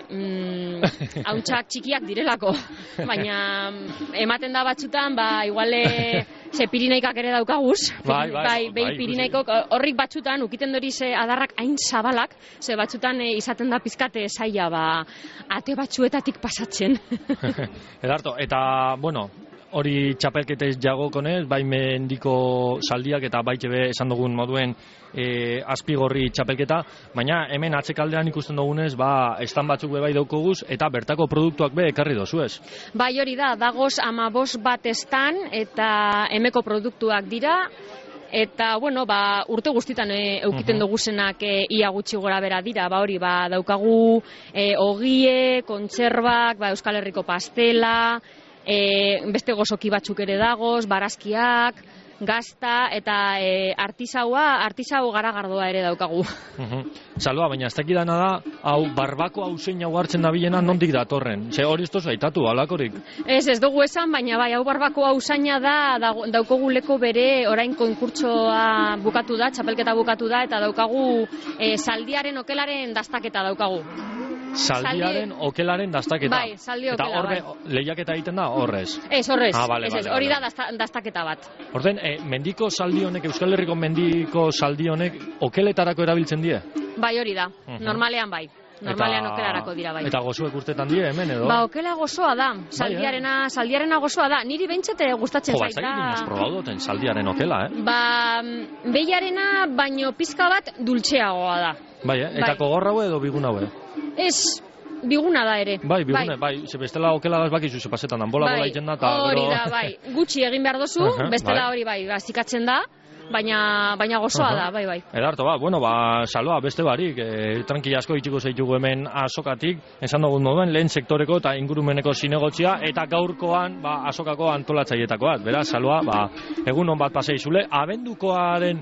mm, hauntxak txikiak direlako, baina ematen da batzutan, ba, iguale... Ze Pirineikak ere daukaguz, bai, bai, bai, bai, Pirineikok horrik batzutan, ukiten dori ze adarrak hain zabalak, ze batzutan e, izaten da pizkate saia, ba, ate batzuetatik pasatzen. Edarto, eta, bueno, hori txapelketez jagokonez, bai mendiko saldiak eta baite be esan dugun moduen e, azpigorri txapelketa, baina hemen atzekaldean ikusten dugunez, ba, estan batzuk be bai daukoguz, eta bertako produktuak be ekarri dozu ez? Bai hori da, dagoz amabos bat estan, eta emeko produktuak dira, eta, bueno, ba, urte guztitan e, eukiten uh-huh. duguzenak e, ia gutxi gora bera dira, ba, hori, ba, daukagu e, ogie, kontserbak, ba, Euskal Herriko pastela, E, beste gozoki batzuk ere dagoz, barazkiak, gazta eta e, artisaua, artisau garagardoa ere daukagu. Uh-huh. Salua, baina ez dakidana da, hau barbako hau zein hau hartzen da bilena nondik datorren. Ze hori ez tozu aitatu, alakorik? Ez, ez dugu esan, baina bai, hau barbako hau zaina da, daukoguleko bere orain konkurtsoa bukatu da, txapelketa bukatu da, eta daukagu e, zaldiaren okelaren dastaketa daukagu. Zaldiaren Saldi... okelaren dastaketa. Bai, zaldi okela, eta horre, bai. Lehiaketa egiten da, horrez? Ez, horrez, ah, vale, ez, vale, ez, hori vale. da dasta, dastaketa bat. Orden, eh, mendiko zaldi honek, Euskal Herriko mendiko zaldi honek, okeletarako erabiltzen die? Bai, hori da, uh-huh. normalean bai. Normalean eta, okelarako dira bai. Eta gozuek urtetan die hemen edo? Ba, okela gozoa da, saldiarena, bai, eh? saldiarena gozoa da, niri behintzete gustatzen jo, zait da. Jo, ba, zaitin probadoten saldiaren okela, eh? Ba, behiarena baino pizka bat dultxeagoa da. Bai, eh? Eta bai. Kogorra hau edo bigun hau, eh? Ez, biguna da ere. Bai, bigune, bai, bai. Ze bestela okela gaz bakizu, ze pasetan dan, bola bai, bola iten da, eta... Hori da, bai, gutxi egin behar dozu, uh-huh, bestela bai. Hori bai, bazikatzen da, baina baina gozoa uh-huh. da, bai, bai. Edarto, ba, bueno, ba, Saloa, beste barik, e, tranquila asko itxiko zeitugu hemen azokatik, esan dugun moduen, lehen sektoreko eta ingurumeneko zinegotzia, eta gaurkoan, ba, azokako antolatzaietakoak, beraz, Saloa, ba, egun on bat paseizule, abendukoaren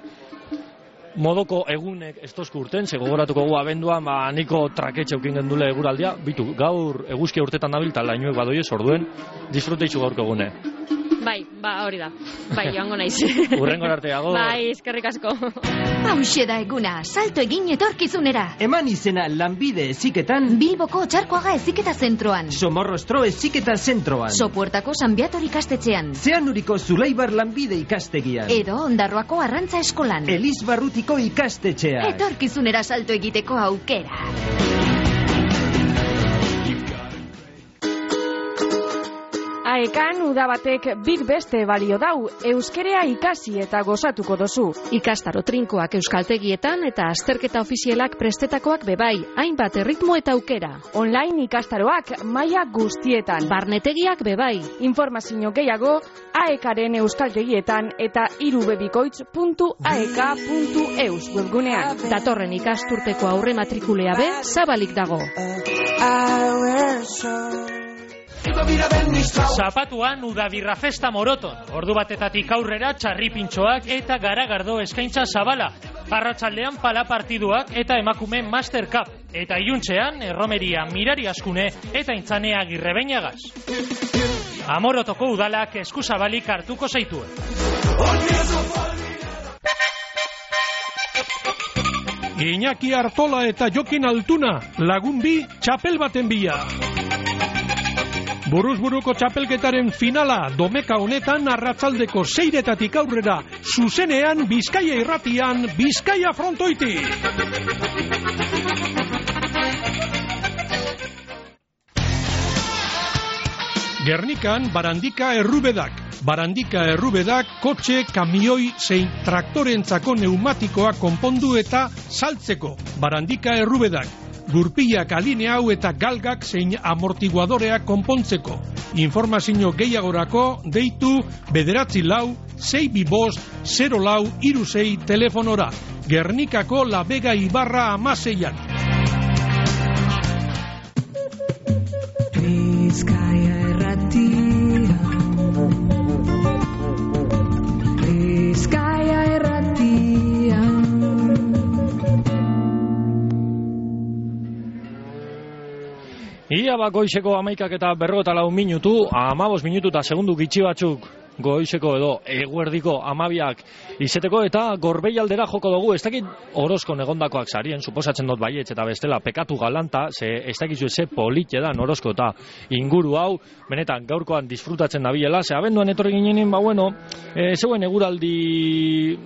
modoko egunek ez tozku urten, ze gogoratuko gu abenduan, ba, niko traketxe eukin gendule eguraldia, bitu, gaur eguzkia urtetan nabil, eta lainuek badoiez, orduen, disfruteitzu gaurko egune. Bai, ba, hori da. Bai, joango naiz. Urrengor arteago. Bai, eskerrik asko. Hauxe da eguna, salto egin etorkizunera. Eman izena lanbide eziketan. Bilboko Txarkoaga eziketa zentroan. Somorrostro eziketa zentroan. Sopuertako San Beator ikastetxean. Zeanuriko Zulaibar lanbide ikastegian. Edo Ondarroako Arrantza eskolan. Elizbarrutiko ikastetxean. Etorkizunera salto egiteko aukera. Aekan udabatek big beste balio dau, euskerea ikasi eta gozatuko dozu. Ikastaro trinkoak euskaltegietan eta azterketa ofizialak prestetakoak bebai, hainbat erritmo eta aukera. Online ikastaroak maila guztietan. Barnetegiak bebai. Informazio gehiago aekaren euskaltegietan eta irubebikoitz puntu aeka puntu eus webgunean. Datorren ikasturteko aurre matrikulea be, zabalik dago. Zapatuan udabirra festa moroton, ordu batetatik aurrera txarripintxoak eta garagardo eskaintza zabala. Arratsaldean pala partiduak eta emakume Master Cup. Eta iluntzean erromeria mirari askune eta intzane agirrebeñagaz. Amorotoko udalak eskuzabalik hartuko zaituen. Iñaki Artola eta Jokin Altuna, lagun bi txapel baten bila. Buruz buruko txapelketaren finala domeka honetan arratsaldeko seiretatik aurrera zuzenean Bizkaia irratian Bizkaia frontoiti. Gernikan Barandika Errubedak. Barandika Errubedak kotxe, kamioi zein traktorentzako neumatikoak konpondu eta saltzeko. Barandika Errubedak. Gurpilak alineau eta galgak zein amortiguadoreak konpontzeko. Informazio gehiagorako deitu bederatzi lau, sei bi bost, zero lau, iru sei telefonora. Gernikako La Vega Ibarra amaseian. Bizkaia erratia, Bizkaia erratia. Ia ba goizeko amaikak eta berrogeta lau minutu, amabos minutu eta segundu gitxi batzuk goizeko edo eguerdiko amabiak izeteko eta Gorbeialdera joko dugu. Ez dakit Orozkon egondakoak sarien, suposatzen dut baietz eta bestela pekatu galanta, ze ez dakizu ze polite da Orozko eta inguru hau, benetan gaurkoan disfrutatzen dabilela, ze abenduan etorri ginenin, ba bueno, e, zeuen eguraldi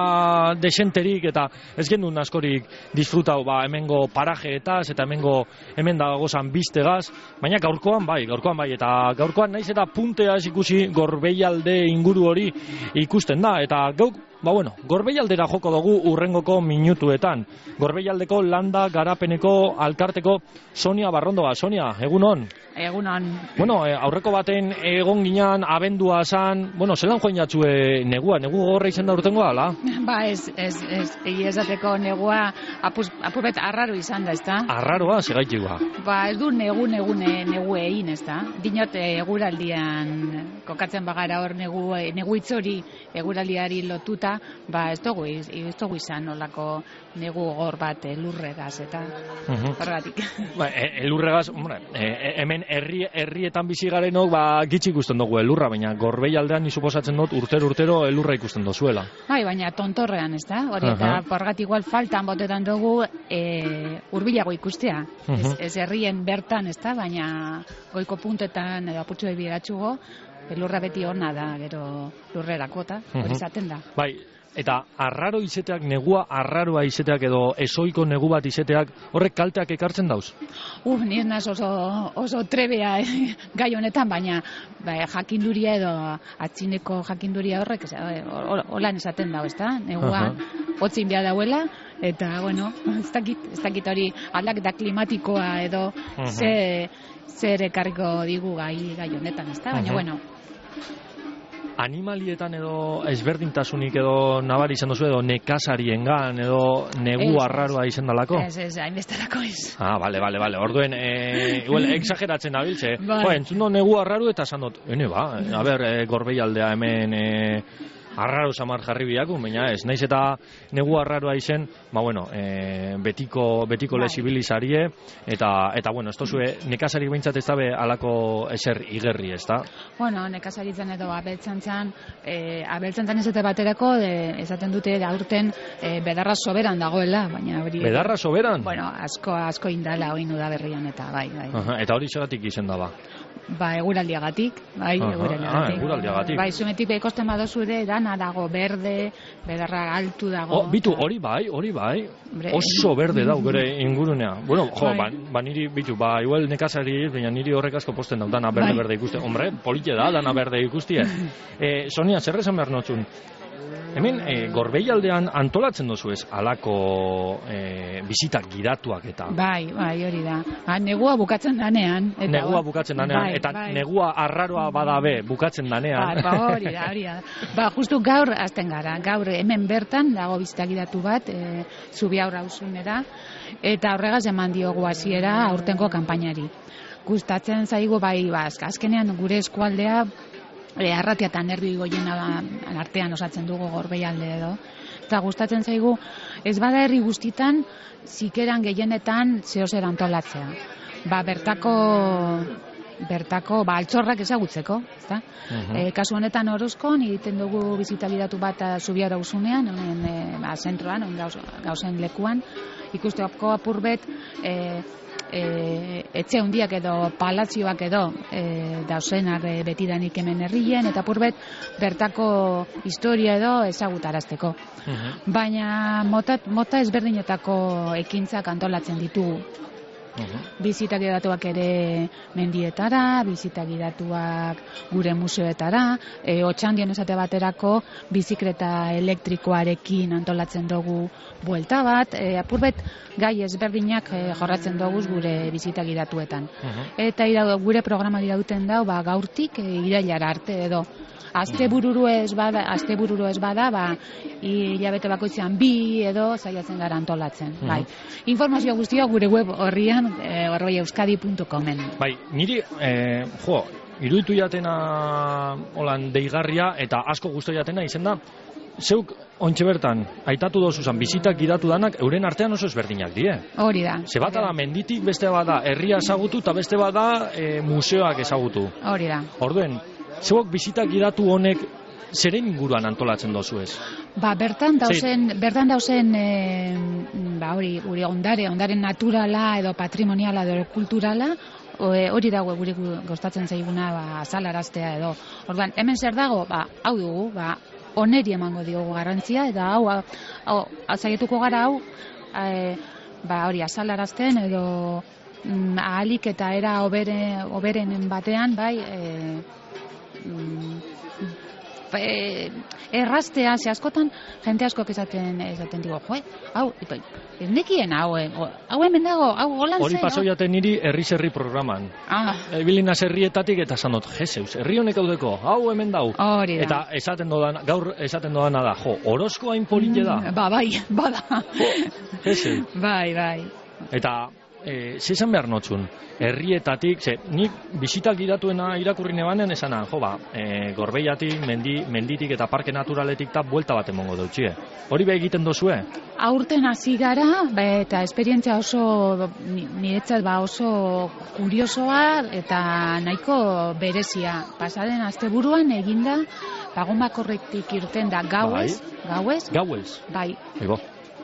ba desenterik eta ez gendun askorik disfrutau ba hemengo parajeetaz eta hemengo hemen dagozan biztegaz, baina gaurkoan bai, gaurkoan bai, eta gaurkoan naiz eta puntea ez ikusi Gorbeialde inguru hori ikusten da, eta gauk, ba bueno, Gorbeialdera joko dugu urrengoko minutuetan. Gorbeialdeko landa garapeneko alkarteko Sonia Barrondoa. Sonia, egunon? Egunon. Bueno, eh, aurreko baten egon ginean abendua zan, bueno, zelan joan jatzue negua, negu gogorra izan da urtengoa, ala? Ba, ez, ez, ez, egia esateko negua apuz, apurret arraro izan da, ezta? Arraroa, segaitikoa. Ba, ez du negu, negu, negu egin, ezta? Dinot eguraldian kokatzen bagara hor negu, negu itzori eguraldiari lotuta, ba, ez dugu, ez dugu izan olako negu gogor bat elurregaz, eta horregatik. Ba, elurregaz, hombre, hemen herri, herrietan bizi garenok, ba, gitxi ikusten dugu elurra, baina Gorbeialdean ni suposatzen dut urtero urtero elurra ikusten dozuela. Bai, baina tontorrean, ez da? Hori, eta porgat igual faltan botetan dugu e, urbilago ikustea. Ez, ez herrien bertan, ez da? Baina goiko puntetan edo apurtxo ebiratxugo, elurra beti ona da, gero lurrerako, eta hori izaten da. Bai, eta arraro izeteak, negua arraroa izeteak edo ezoiko negu bat izeteak, horrek kalteak ekartzen dauz? Uh, nire naz oso, oso trebea eh, gai honetan, baina ba, jakinduria edo atzineko jakinduria horrek, holan esaten dau, ez da? Negua hotzin behar dauela, eta, bueno, ez dakit, ez dakit hori aldaketa klimatikoa edo ze, zer ekarriko digu gai, gai honetan, ez da? Baina, bueno, animalietan edo ezberdintasunik edo nabari izan duzu edo nekazariengan edo negu arraroa izan dalako? Ez, ez, hainbesterako ez. Ah, bale, bale, bale, orduen, e, igual, exageratzen nabiltze. Ba, entzun do negu arraru eta esan dut, ene ba, a ber, e, Gorbeialdea hemen e, arraro samar jarri biakun, baina ez, naiz eta negu arraroa izen, ba, bueno, e, betiko, betiko bai. Lesibilizarie, eta, eta, bueno, ez tozue, nekazarik behintzat ez dabe alako eser igerri, ez da? Bueno, nekazaritzen edo abeltzantzan, e, abeltzantzan ezate baterako, de, esaten dute aurten e, bedarra soberan dagoela, baina hori... Bedarra soberan? Bueno, asko, asko indala oin udaberrian eta bai, bai. Aha, eta hori segatik izen da ba? Ba, eguraldiagatik, bai, Aha, eguraldiagatik. Ah, eguraldiagatik. Bai, zumetik bekosten badozu ere, dana dago berde, bedarra altu dago. Oh, bitu, hori bai, hori bai, Bre, oso berde dau gure ingurunea. Bueno, jo, bai. ba, ba niri, bitu, ba, igual nekazari, baina niri horrek asko posten dau, dana berde-berde bai. Ikuste. Hombre, polite da, dana berde ikustie. eh, Sonia, zer esan behar notzun? Hemen, e, Gorbeialdean antolatzen dozu ez, alako e, bizitak gidatuak eta... Bai, bai, hori da. Ba, negua bukatzen danean. Eta negua bukatzen danean, bai, eta bai. Negua arraroa badabe bukatzen danean. Ba, ba hori da, hori da. Ba, justu gaur azten gara, gaur hemen bertan, dago bizitak gidatu bat, e, Zubiaurra auzunera, eta horregaz eman diogu hasiera aurtengo kanpainari. Gustatzen zaigu, bai, ba, azkenean gure eskualdea, E, arratia eta nervi goiena artean osatzen dugu Gorbeialde edo. Eta gustatzen zaigu, ez bada herri guztitan, zikeran gehienetan zehozer antolatzea. Ba, bertako, bertako, ba, altxorrak ezagutzeko, ezta? Uh-huh. E, kasu honetan Orozkon, egiten dugu bizitabidatu bat Zubiaurra auzunean, honen, e, ba, zentroan, gauz, gauzen lekuan, ikusteko apurbet, e, e, etxe hundiak edo palazioak edo e, dauzenak e, betidanik hemen herrien, eta purbet bertako historia edo ezagutarazteko. Mhm. Baina mota, mota ezberdinetako ekintzak antolatzen ditugu. Bizita gidatuak ere mendietara, bizita gidatuak gure museoetara, e, Otxandion esate baterako bizikleta elektrikoarekin antolatzen dugu buelta bat, e, apurbet gai ezberdinak e, jorratzen dugu gure bizita gidatuetan. Eta ira, gure programa dirauten dau, ba, gaurtik e, irailara arte edo. Azte bururu ez bada, azte bururu ez bada, ba, hilabete bakoitzean bi edo saiatzen gara antolatzen. Mhm. Bai. Informazio guztia gure web horrian, e, orroi euskadi puntu comen. Bai, niri, eh, jo, iruditu jatena holan deigarria eta asko gustu jatena izen da, zeuk ontxe bertan, aitatu dozuzan, bizitak gidatu danak, euren artean oso ezberdinak die. Hori da. Ze bata da menditik, beste bada herria ezagutu, eta beste bada e, museoak ezagutu. Hori da. Orduen, zeuak bizitak gidatu honek zeren inguruan antolatzen dozu ez? Ba, bertan dauzen, bertan dauzen e, ba, hori, gure ondare, ondaren naturala edo patrimoniala edo kulturala, e, hori dago gure gustatzen zaiguna, ba, azalaraztea edo. Orduan, hemen zer dago? Ba, hau dugu, ba, oneri emango diogu garrantzia, eta hau, hau, azaietuko gara hau, e, ba, hori azalarazten edo mm, ahalik eta era obere, oberenen batean, bai, e, E, erraztea, ze askotan jente askok esaten esaten digo, joe, hau, ez nekien hau, hau hemen dago, hau holan zen. Hori paso jaten niri herri-herri programan. Ah. Ebilinaz herrietatik eta zanot, jeseus, herri honek haudeko, hau hemen dau. Hori da. Eta esaten dodan, gaur esaten dodana da, jo, Orozko hain polite da. Mm, ba, bai, bada. Jese. Bai, bai. Eta, e, zezan behar notzun, herrietatik, ze, nik bizitak gidatuena irakurri nebanen esana, jo ba, e, Gorbeiatik, mendi, menditik eta parke naturaletik ta buelta bat emongo dutxie. Hori be egiten dozue? Aurten hasi gara, ba, eta esperientzia oso, niretzat ba oso kuriosoa eta nahiko berezia. Pasaden asteburuan eginda, Pagomakorretik irten da gauez, bai. gauez, Gauez? Bai. Ego.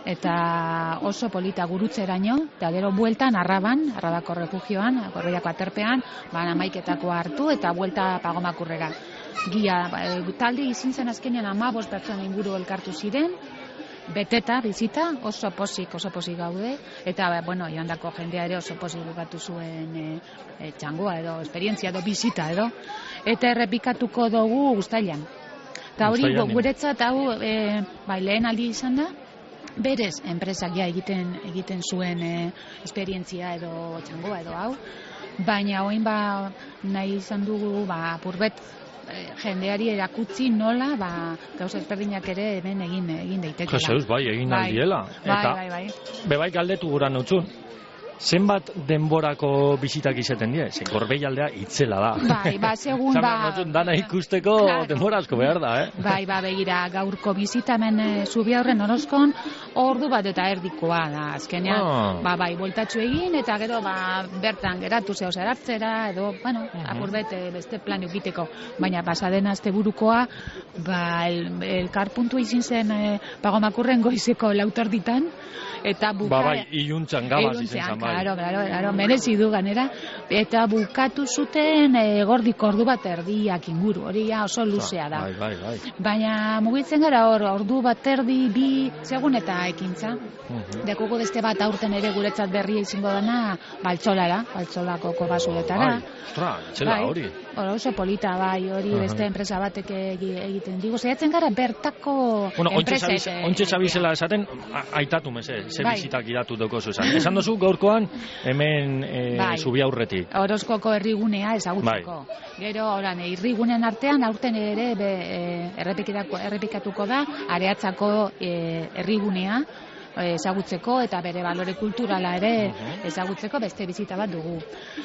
Eta oso polita gurutzeraino, eta gero bueltan Arraban, Arrabako refugioan, Gorbeiako aterpean, ban amaiketako hartu eta buelta Pagomakurrera. Gia, talde izin zen azkenean hamabost pertsona inguru elkartu ziren, beteta, bizita, oso pozik, oso pozik gaude, eta, bueno, joandako jendea ere oso pozik bukatu zuen e, e, txangoa edo, esperientzia edo, bizita edo, eta errepikatuko dugu Uztailan. Eta hori, guretzat, hau, e, bai, lehen aldi izan da, berez enpresak ja egiten egiten zuen e, esperientzia edo txangoa edo hau, baina orain ba nahi izan dugu ba purbet e, jendeari erakutsi nola ba gauza ezberdinak ere hemen egin egin daitekeela. Jeseus, bai, egin bai, aldiela. Bai, eta bai, bai. Bebai galdetu gura nutzun. Zenbat denborako bizitak izaten die? Ze Gorbeialdea itzela da. Bai, ba, segun ba... dana ikusteko claro. Denbora asko behar da, eh? Bai, ba, begira, gaurko bizitamen e, zubi aurren Orozkon, ordu bat eta erdikoa da, azkenean. Oh. Ba, bai, bueltatxu egin, eta gero, ba, bertan geratu zeo zerartzera, edo, bueno, uh -huh. apurbet e, beste plan egiteko. Baina, pasaden asteburukoa, ba, el, elkar puntua izin zen e, Pagomakurren goizeko lauterditan, eta buka... Ba, bai, iluntzan gabaz izin zen, bai. Claro, claro, claro, merezi du ganera, eta bukatu zuten e, gordik ordu bat erdiak inguru, hori ja oso luzea da. Bai, bai, bai. Baina mugitzen gara hor, ordu bat erdi, bi, segun eta ekintza. Uh -huh. Dekugu beste bat aurten ere guretzat berria izango dana, Baltzolara, Baltzolako kobasuletara. Bai, ostra, etxela bai, hori. Oso polita, bai, hori uh -huh. beste enpresa batek egiten digu. Zaiatzen gara bertako bueno, enpreset. Ontxe zabizela esaten, aitatu meze, ze bai. bizitak iratu doko zuzan. Esan dozu gaurkoan, hemen e, bai. zubi aurretik. Orozkoko herrigunea ezagutzeko. Bai. Gero, oran, herrigunen artean, aurten ere be, e, errepikatuko da, Areatzako e, herrigunea, ezagutzeko eta bere balore kulturala ere uh-huh. ezagutzeko beste bizita bat dugu.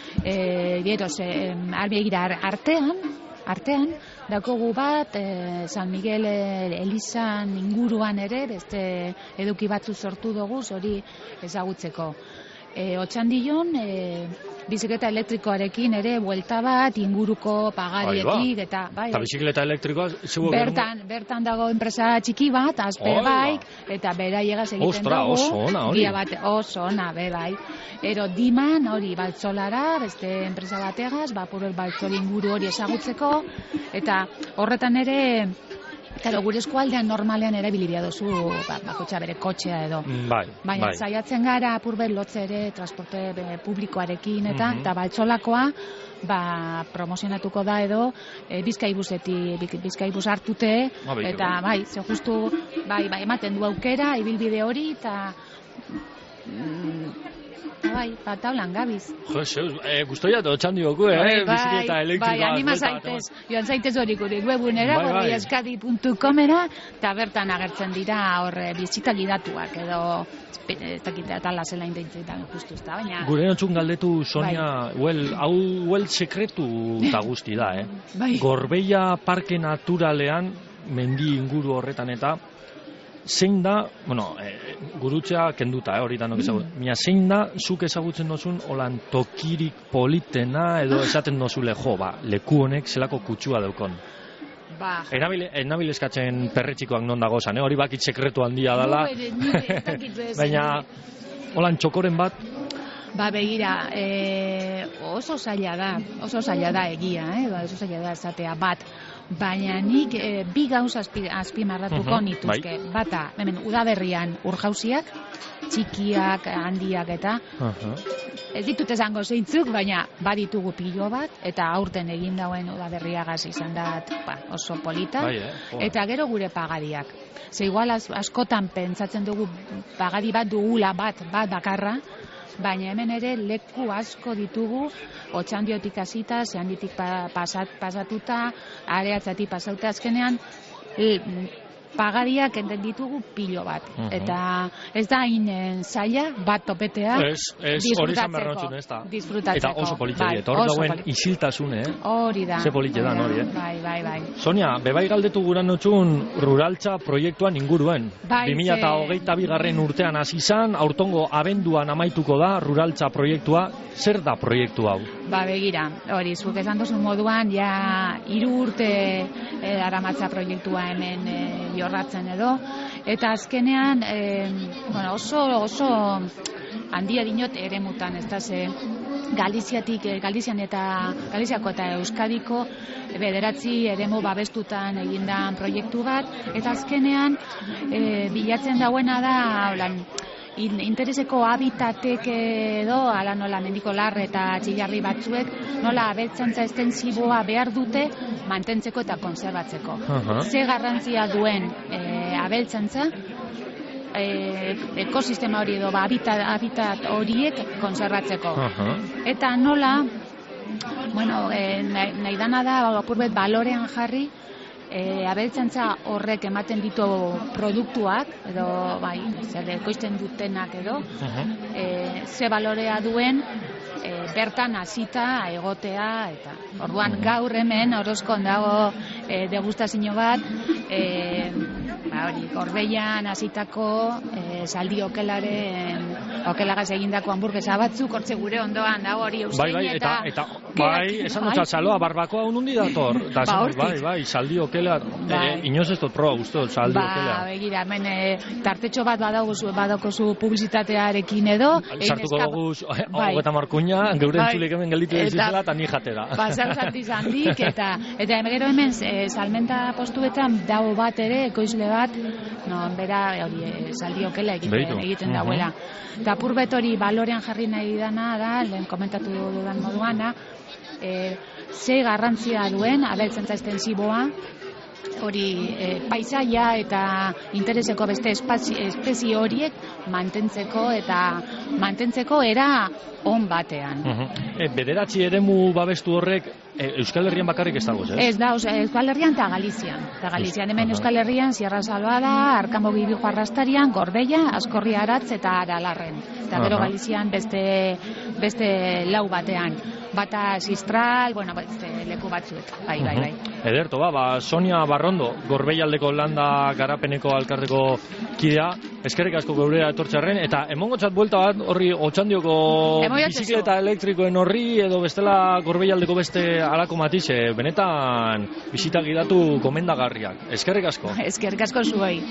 E, gero, ze, arbegira artean, artean, dakogu bat, e, San Miguel Elizan inguruan ere, beste eduki batzu sortu dugu, hori ezagutzeko. E, Otxandion, e, bizikleta elektrikoarekin ere buelta bat inguruko pagarietik eta bai. Eta bizikleta elektrikoa zego bertan, bertan dago enpresa txiki bat, Asperbaik, eta beraiegaz egiten Ostra, dugu. oso ona, hori. Dia bat, oso ona, be bai. Ero diman, hori baltzolara, beste enpresa bategaz, bapurel baltzoli inguru hori ezagutzeko, eta horretan ere Claro, gure eskualdean normalean erabiliria dozu ba, bakotxa bere kotxea edo. Bai, Baina bai. saiatzen gara apurbet lotze ere transporte be, publikoarekin eta Mhm. eta baltsolakoa ba, promozionatuko da edo e, Bizkaibuseti Bizkaibus hartute Ah, bai, eta bai, ze justu bai, bai, ematen du aukera ibilbide hori eta mm, bai, bat taulan gabiz. Jo, zeus, eh, gustoia otxandioku, eh, Bai, bizikleta elektrikoa. bai, anima buelta, zaitez, joan zaitez hori gure webunera, Bai, bai. gorriaskadi puntu comera, eta bertan agertzen dira horre bizita gidatuak, edo ez dakite atala zela intentzitan justu ez da, baina... Gure entzun galdetu, Sonia, well, hau well sekretu eta guzti da, eh? Bai. Gorbeia parke naturalean, mendi inguru horretan eta, zein da, bueno, eh, gurutzea kenduta, eh, hori da nok ezagut. Mira, zein da, zuk ezagutzen dozun, holan tokirik politena, edo esaten dozule, jo, ba, leku honek zelako kutsua daukon. Ba, Enabile, enabile eskatzen perretxikoak non dago zan, eh? Hori bakit sekretu handia dala. ere, nire, ez dakit ez, Baina, holan txokoren bat, Ba, begira, e, oso zaila da, oso zaila da egia, eh? Ba, oso zaila da esatea bat, baina nik e, bi gauza azpi, azpimarratuko Mhm, nituzke. bai. Bata, hemen udaberrian urjauziak, txikiak, handiak eta, ez ditut esango zeintzuk, baina baditugu pilo bat, eta aurten egin dauen udaberriagaz izan da ba, oso polita, Bai, eh? Joder. eta gero gure pagadiak. Ze igual az, askotan pentsatzen dugu pagadi bat dugula bat, bat bakarra, baina hemen ere leku asko ditugu, Otxandiotik hasita, Zehanditik pa, pasat, pasatuta, Areatzatik pasauta azkenean, l, pagadiak enten ditugu pilo bat. Mhm. Eta ez da hain zaila, bat topetea, Ez, ez, hori izan behar disfrutatzeko. nontzun, ez da. Disfrutatzeko. Eta oso politxe Bai, die, eta hor oso dauen politxe. isiltasune, eh? Hori da. Ze politxe da, hori, eh? Bai, bai, bai. Sonia, bebai galdetu guran notxun ruraltza proiektuan inguruen. Bai, bi mila hogeita bigarren urtean hasi izan, aurtongo abenduan amaituko da ruraltza proiektua. Zer da proiektu hau? Ba, begira, hori, zuk esan duzun moduan, ja, hiru urte e, daramatza proiektua hemen e, jorratzen edo, eta azkenean, e, bueno, oso, oso handia dinot ere mutan, ez da ze, Galiziatik, eh, Galizian eta Galiziako eta Euskadiko bederatzi eremu babestutan egindan proiektu bat, eta azkenean e, bilatzen dauena da, holan, in- intereseko habitatek edo, ala nola mendiko larre eta txilarri batzuek, nola abeltzantza estensiboa behar dute mantentzeko eta konserbatzeko. Aha. Ze garrantzia duen e, abeltzantza, e, ekosistema hori edo ba, habitat, habitat horiek konserbatzeko. Aha. Eta nola, bueno, e, nahi, nahi dana da, apurbet balorean jarri, e, abeltzantza horrek ematen ditu produktuak, edo, bai, zer ekoizten dutenak edo, e, ze balorea duen, e, bertan hasita egotea, eta orduan gaur hemen Orozkon dago e, degustazio bat, e, ba, hori, Gorbeian hasitako e, zaldi okelaren okelagaz egindako hamburguesa batzuk, hortze gure ondoan dago hori Bai, eustein bai, eta, eta, bai, esan dut saloa, barbakoa unundi dator. Da, Ba, esan dut, hortik. bai, bai, saldi okela, Bai. eh, inoz ez dut proba guztu, saldi Ba, okela. begira, hemen e, tartetxo bat badagozu, badakozu publizitatearekin edo. egin Sartuko eskap- dugu, Bai. hogeta markuña, geure Bai. entzulik hemen gelditu Eta- dizizela, eta ni jatera. Pasau zatiz handik, eta eta hemen gero hemen e, salmenta postuetan dago bat ere, ekoizle bat, non bera hori e, zaldi okela egiten, Beitu. egiten Mhm. dauela. Eta apurbet hori balorean jarri nahi dana da, lehen komentatu dudan moduana, e, ze garrantzia duen abeltzantza estensiboa, hori e, paisaia eta intereseko beste espazi, espezie horiek mantentzeko eta mantentzeko era on batean. Mhm. E, bederatzi eremu babestu horrek, e, Euskal Herrian bakarrik ez dagoz, ez? Ez da, oza, Euskal Herrian eta Galizian. Eta Galizian hemen Aha. Euskal Herrian, Sierra Salvada, Arkambo Gibijo Arrastarian, Gorbeia, Askorria Aratz eta Aralarren. Eta gero Aha. Galizian beste, beste lau batean. bata Sistral, bueno, beste leku batzuek, bai, bai, bai. Ederto, ba, ba, Sonia Barrondo, Gorbeialdeko landa garapeneko alkarteko kidea, eskerrik asko geurea etortxarren, eta emongotzat buelta bat horri otxandioko bizikleta elektrikoen horri, edo bestela Gorbeialdeko beste alako matize, benetan bisita gidatu gomendagarriak. Eskerrik asko. Eskerrik asko zuei.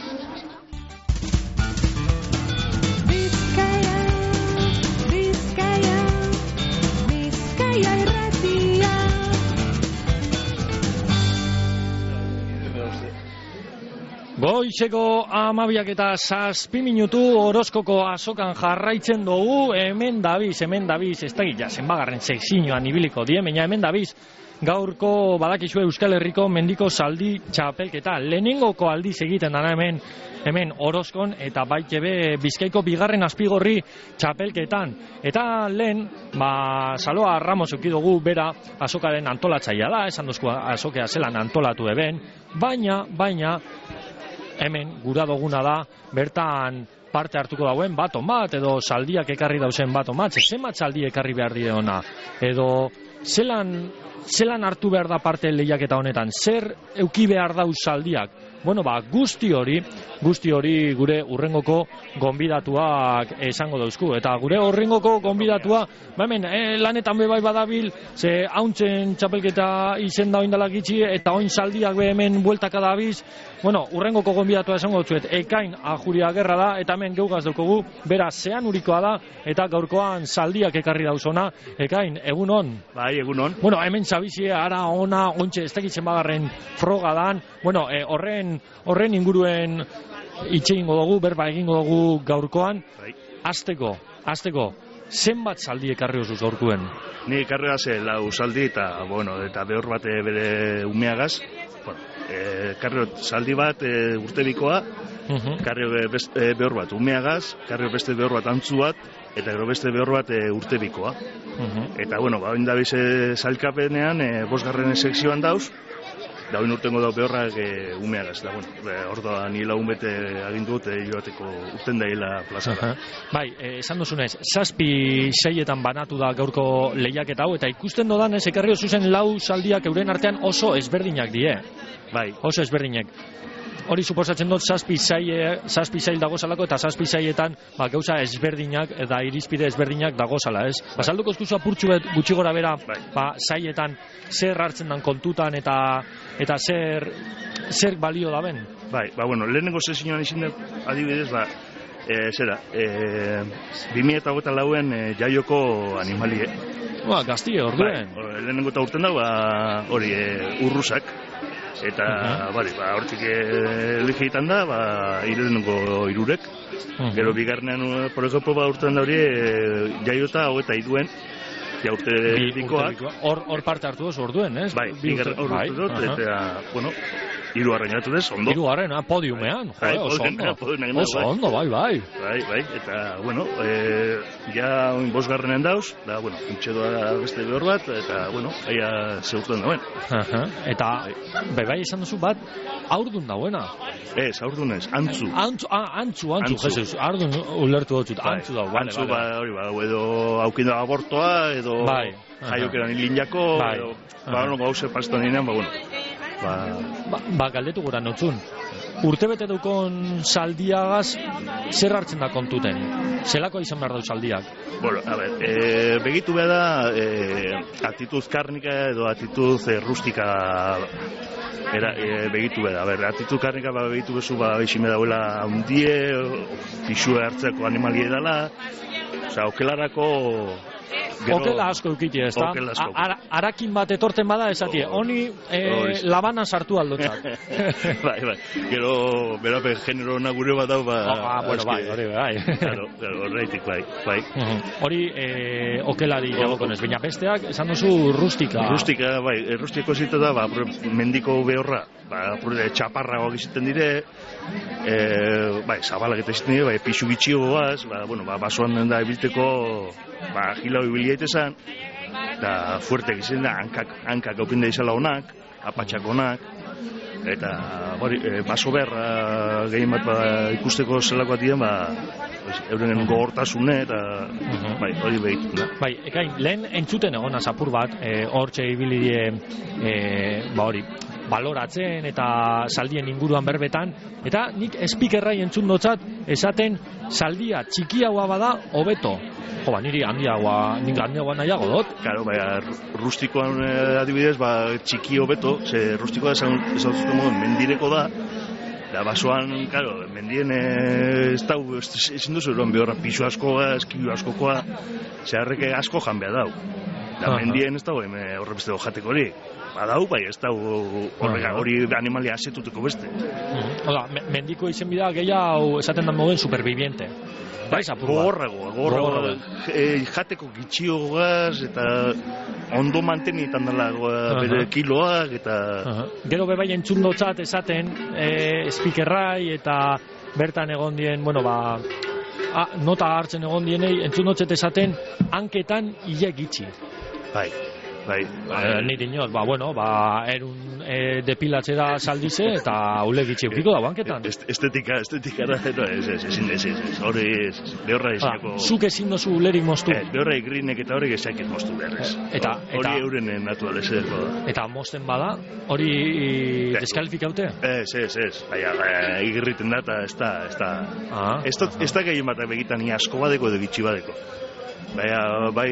Goizeko amabiak eta zazpi minutu Orozkoko azokan jarraitzen dugu, hemen dabiz, hemen dabiz, ez da gila, zenbagarren sekzioan ibiliko die, baina hemen dabiz, gaurko badakizue Euskal Herriko mendiko zaldi txapelketa, lehenengoko aldiz egiten dana hemen, hemen Orozkon, eta baitebe Bizkaiko bigarren azpigorri txapelketan. Eta lehen, ba, Saloa Ramos eukidugu bera azokaren antolatzaia da, esan duzko azokea zelan antolatu eben, baina, baina, hemen gura duguna da, bertan parte hartuko dauen baton bat, edo saldiak ekarri dauzen baton bat, zenbat saldi ekarri behar dire ona, edo zelan, zelan hartu behar da parte lehiaketa honetan, zer euki behar dau saldiak. Bueno, ba, guzti hori, guzti hori gure urrengoko gonbidatuak esango dauzku. Eta gure urrengoko gonbidatua, ba hemen, eh, lanetan bebai badabil, ze hauntzen txapelketa izen da oindala gitxi, eta oin saldiak be hemen bueltaka dabiz. Bueno, urrengoko gonbidatua esango dautzuet, Ekain Ajuria Gerra da, eta hemen geugaz daukogu, bera zean urikoa da, eta gaurkoan saldiak ekarri dauzona. Ekain, egun hon? Bai, egun hon. Bueno, hemen zabizie, ara, ona, ontxe, ez dakitzen bagarren froga dan, bueno, eh, horren horren inguruen itxe egingo dugu, berba egingo dugu gaurkoan. Bai. Azteko, azteko, zenbat saldi ekarri osuz gaurkuen? Ni ekarri gaze lau saldi eta, bueno, eta behor bat bere umeagaz. Bueno, ekarri saldi bat e, urtebikoa, uh-huh. Ekarri beste behor bat umeagaz, ekarri beste behor bat antzu bat, eta gero beste behor bat e, urtebikoa. Uh-huh. Eta, bueno, ba, oindabiz e, zailkapenean, e, bosgarren sekzioan dauz, da hori urtengo dau behorrak e, umeagaz, da, bueno, e, ordoa nila unbete agindu dut, e, joateko urten daila plazara. Uh-huh. Bai, eh, esan duzunez, zazpi seietan banatu da gaurko lehiaketa hau, eta ikusten dodan, ez ekarri zuzen lau saldiak euren artean oso ezberdinak die. Bai. Oso ezberdinak. Hori suposatzen dut zazpi sail, zazpi sail dagozalako, eta zazpi sailetan ba, gauza ezberdinak eta irizpide ezberdinak dagozala, ez? Ba, salduko eskuzu apurtxu bet gutxi gora bera, bai. Ba, sailetan zer hartzen dan kontutan eta eta zer zer balio da ben? Bai, ba, bueno, lehenengo sesioan izin dut, adibidez, ba, e, zera, e, bi mila hogeita lauen e, jaioko animalie. Ba, gaztie, orduen. Bai, lehenengo eta urten da, ba, hori, e, urrusak. Eta, uh-huh. bari, ba, hortik elegeitan da, ba, irenengo irurek. Uh-huh. Gero bigarnean, por ejemplo, ba, urtean da hori, e, jaiota hogeta iruen, ja urte bikoak. Hor, hor parte hartu oso orduen, ez? Bai, bigarren hor urte dut, uh-huh. Eta, bueno, hiru arrainatu dez, ondo. Hiru arren, podiumean, bai, jo, oso ondo. Podiumean, oso ondo, bai, bai. Bai, bai, eta, bueno, e, ja oin bosgarrenen dauz, da, bueno, intxedoa beste behor bat, eta, bueno, aia zeurtuen dauen. Uh-huh. Eta, bai, bai, esan duzu bat, aurdun dauena. Ez, aurdun ez, antzu. Antzu, ah, antzu, antzu, Jesus, aurdun ulertu dut, bai, antzu dau, vale, antzu, vale. Ba, hori, ba, edo aukindu abortoa, edo bai, jaiokeran ilinjako, bai, edo, ba, no, gauze pastan dinean, ba, bueno, ba... Ba, ba galdetu gura notzun. Urtebete dukon saldiagaz, zer hartzen da kontuten? Zelako izan behar dau saldiak? Bueno, a ver, e, begitu behar da, e, atituz karnika edo atituz e, rustika era, e, begitu behar da. A ver, atituz karnika ba, begitu bezu, ba, beixime dauela hundie, pixue hartzeko animalie dela, oza, okelarako... Gero, okela asko eukiti, ez da? Ara, arakin bat etorten bada, esatie, honi e, labana sartu aldotzak. Bai, bai. Gero, berape, genero nagure bat dau, ba... Ah, bueno, bai, hori, bai. Claro, claro, horreitik, bai, bai. Hori, uh-huh. e, okelari jagokonez, baina besteak, esan duzu rustika. Rustika, bai, rustiko zita da, ba, mendiko behorra, ba, txaparragoak iziten dire, e, bai, zabalak eta iziten dire, bai, pixu gitxioaz, ba, bueno, ba, basoan da ebilteko, ba, hilau ibiliaite zen, da fuertek izan da, hankak, hankak aukinde izala honak, apatxak honak, eta bori, e, baso behar gehien bat ba, ikusteko zelakoa diren, ba, euren gogortasune eta bai, hori behitu da. Bai, ekain, lehen entzuten egona zapur bat, hortxe e, ibili die, e, ba hori, baloratzen eta saldien inguruan berbetan, eta nik espikerrai entzun dotzat esaten saldia txikiagoa bada hobeto. Jo, ba, niri handiagoa, nik handiagoa nahiago dut. Claro, bai, rustikoan adibidez, ba, txiki hobeto, ze rustikoa esan zuten modu, mendireko da, da basoan, claro, mendien ez da, ezin duzu eroan behorra pisu askoa, eskilu askokoa, zeharreke asko jan behar dau. Da mendien ez da, horre beste jateko hori. Badau, bai, ez da hori animalia asetuteko beste. Oda, mendiko izen bida gehiago esaten da moden superviviente. Bai, gogorrago, gogorrago, jateko gitxioagaz eta ondo mantenietan dela bere kiloak eta... Gero bebai entzundotzat esaten espikerrai eta bertan egon dien, bueno, ba... nota hartzen egon dienei entzundotzat esaten hanketan hile gitxi. Bai. Bai, eh, nire inot, ba, bueno, ba, erun e, depilatzera saldize eta ule gitxe eukiko da banketan. Estetika, estetika da, no, ez, ez, ezin ez, ez, hori ez, behorra izaneko... Zuk ezin dozu ulerik moztu. Eh, behorra igrinek eta hori ezak ez moztu behar ez. Eta, hori euren naturalezeko da. Eta mozten bada, hori deskalifikaute? Ez, ez, ez, baina, igirriten da eta ez da, ez da, ez da gehien bat begitan ni asko badeko edo gitxi badeko. Baina, bai,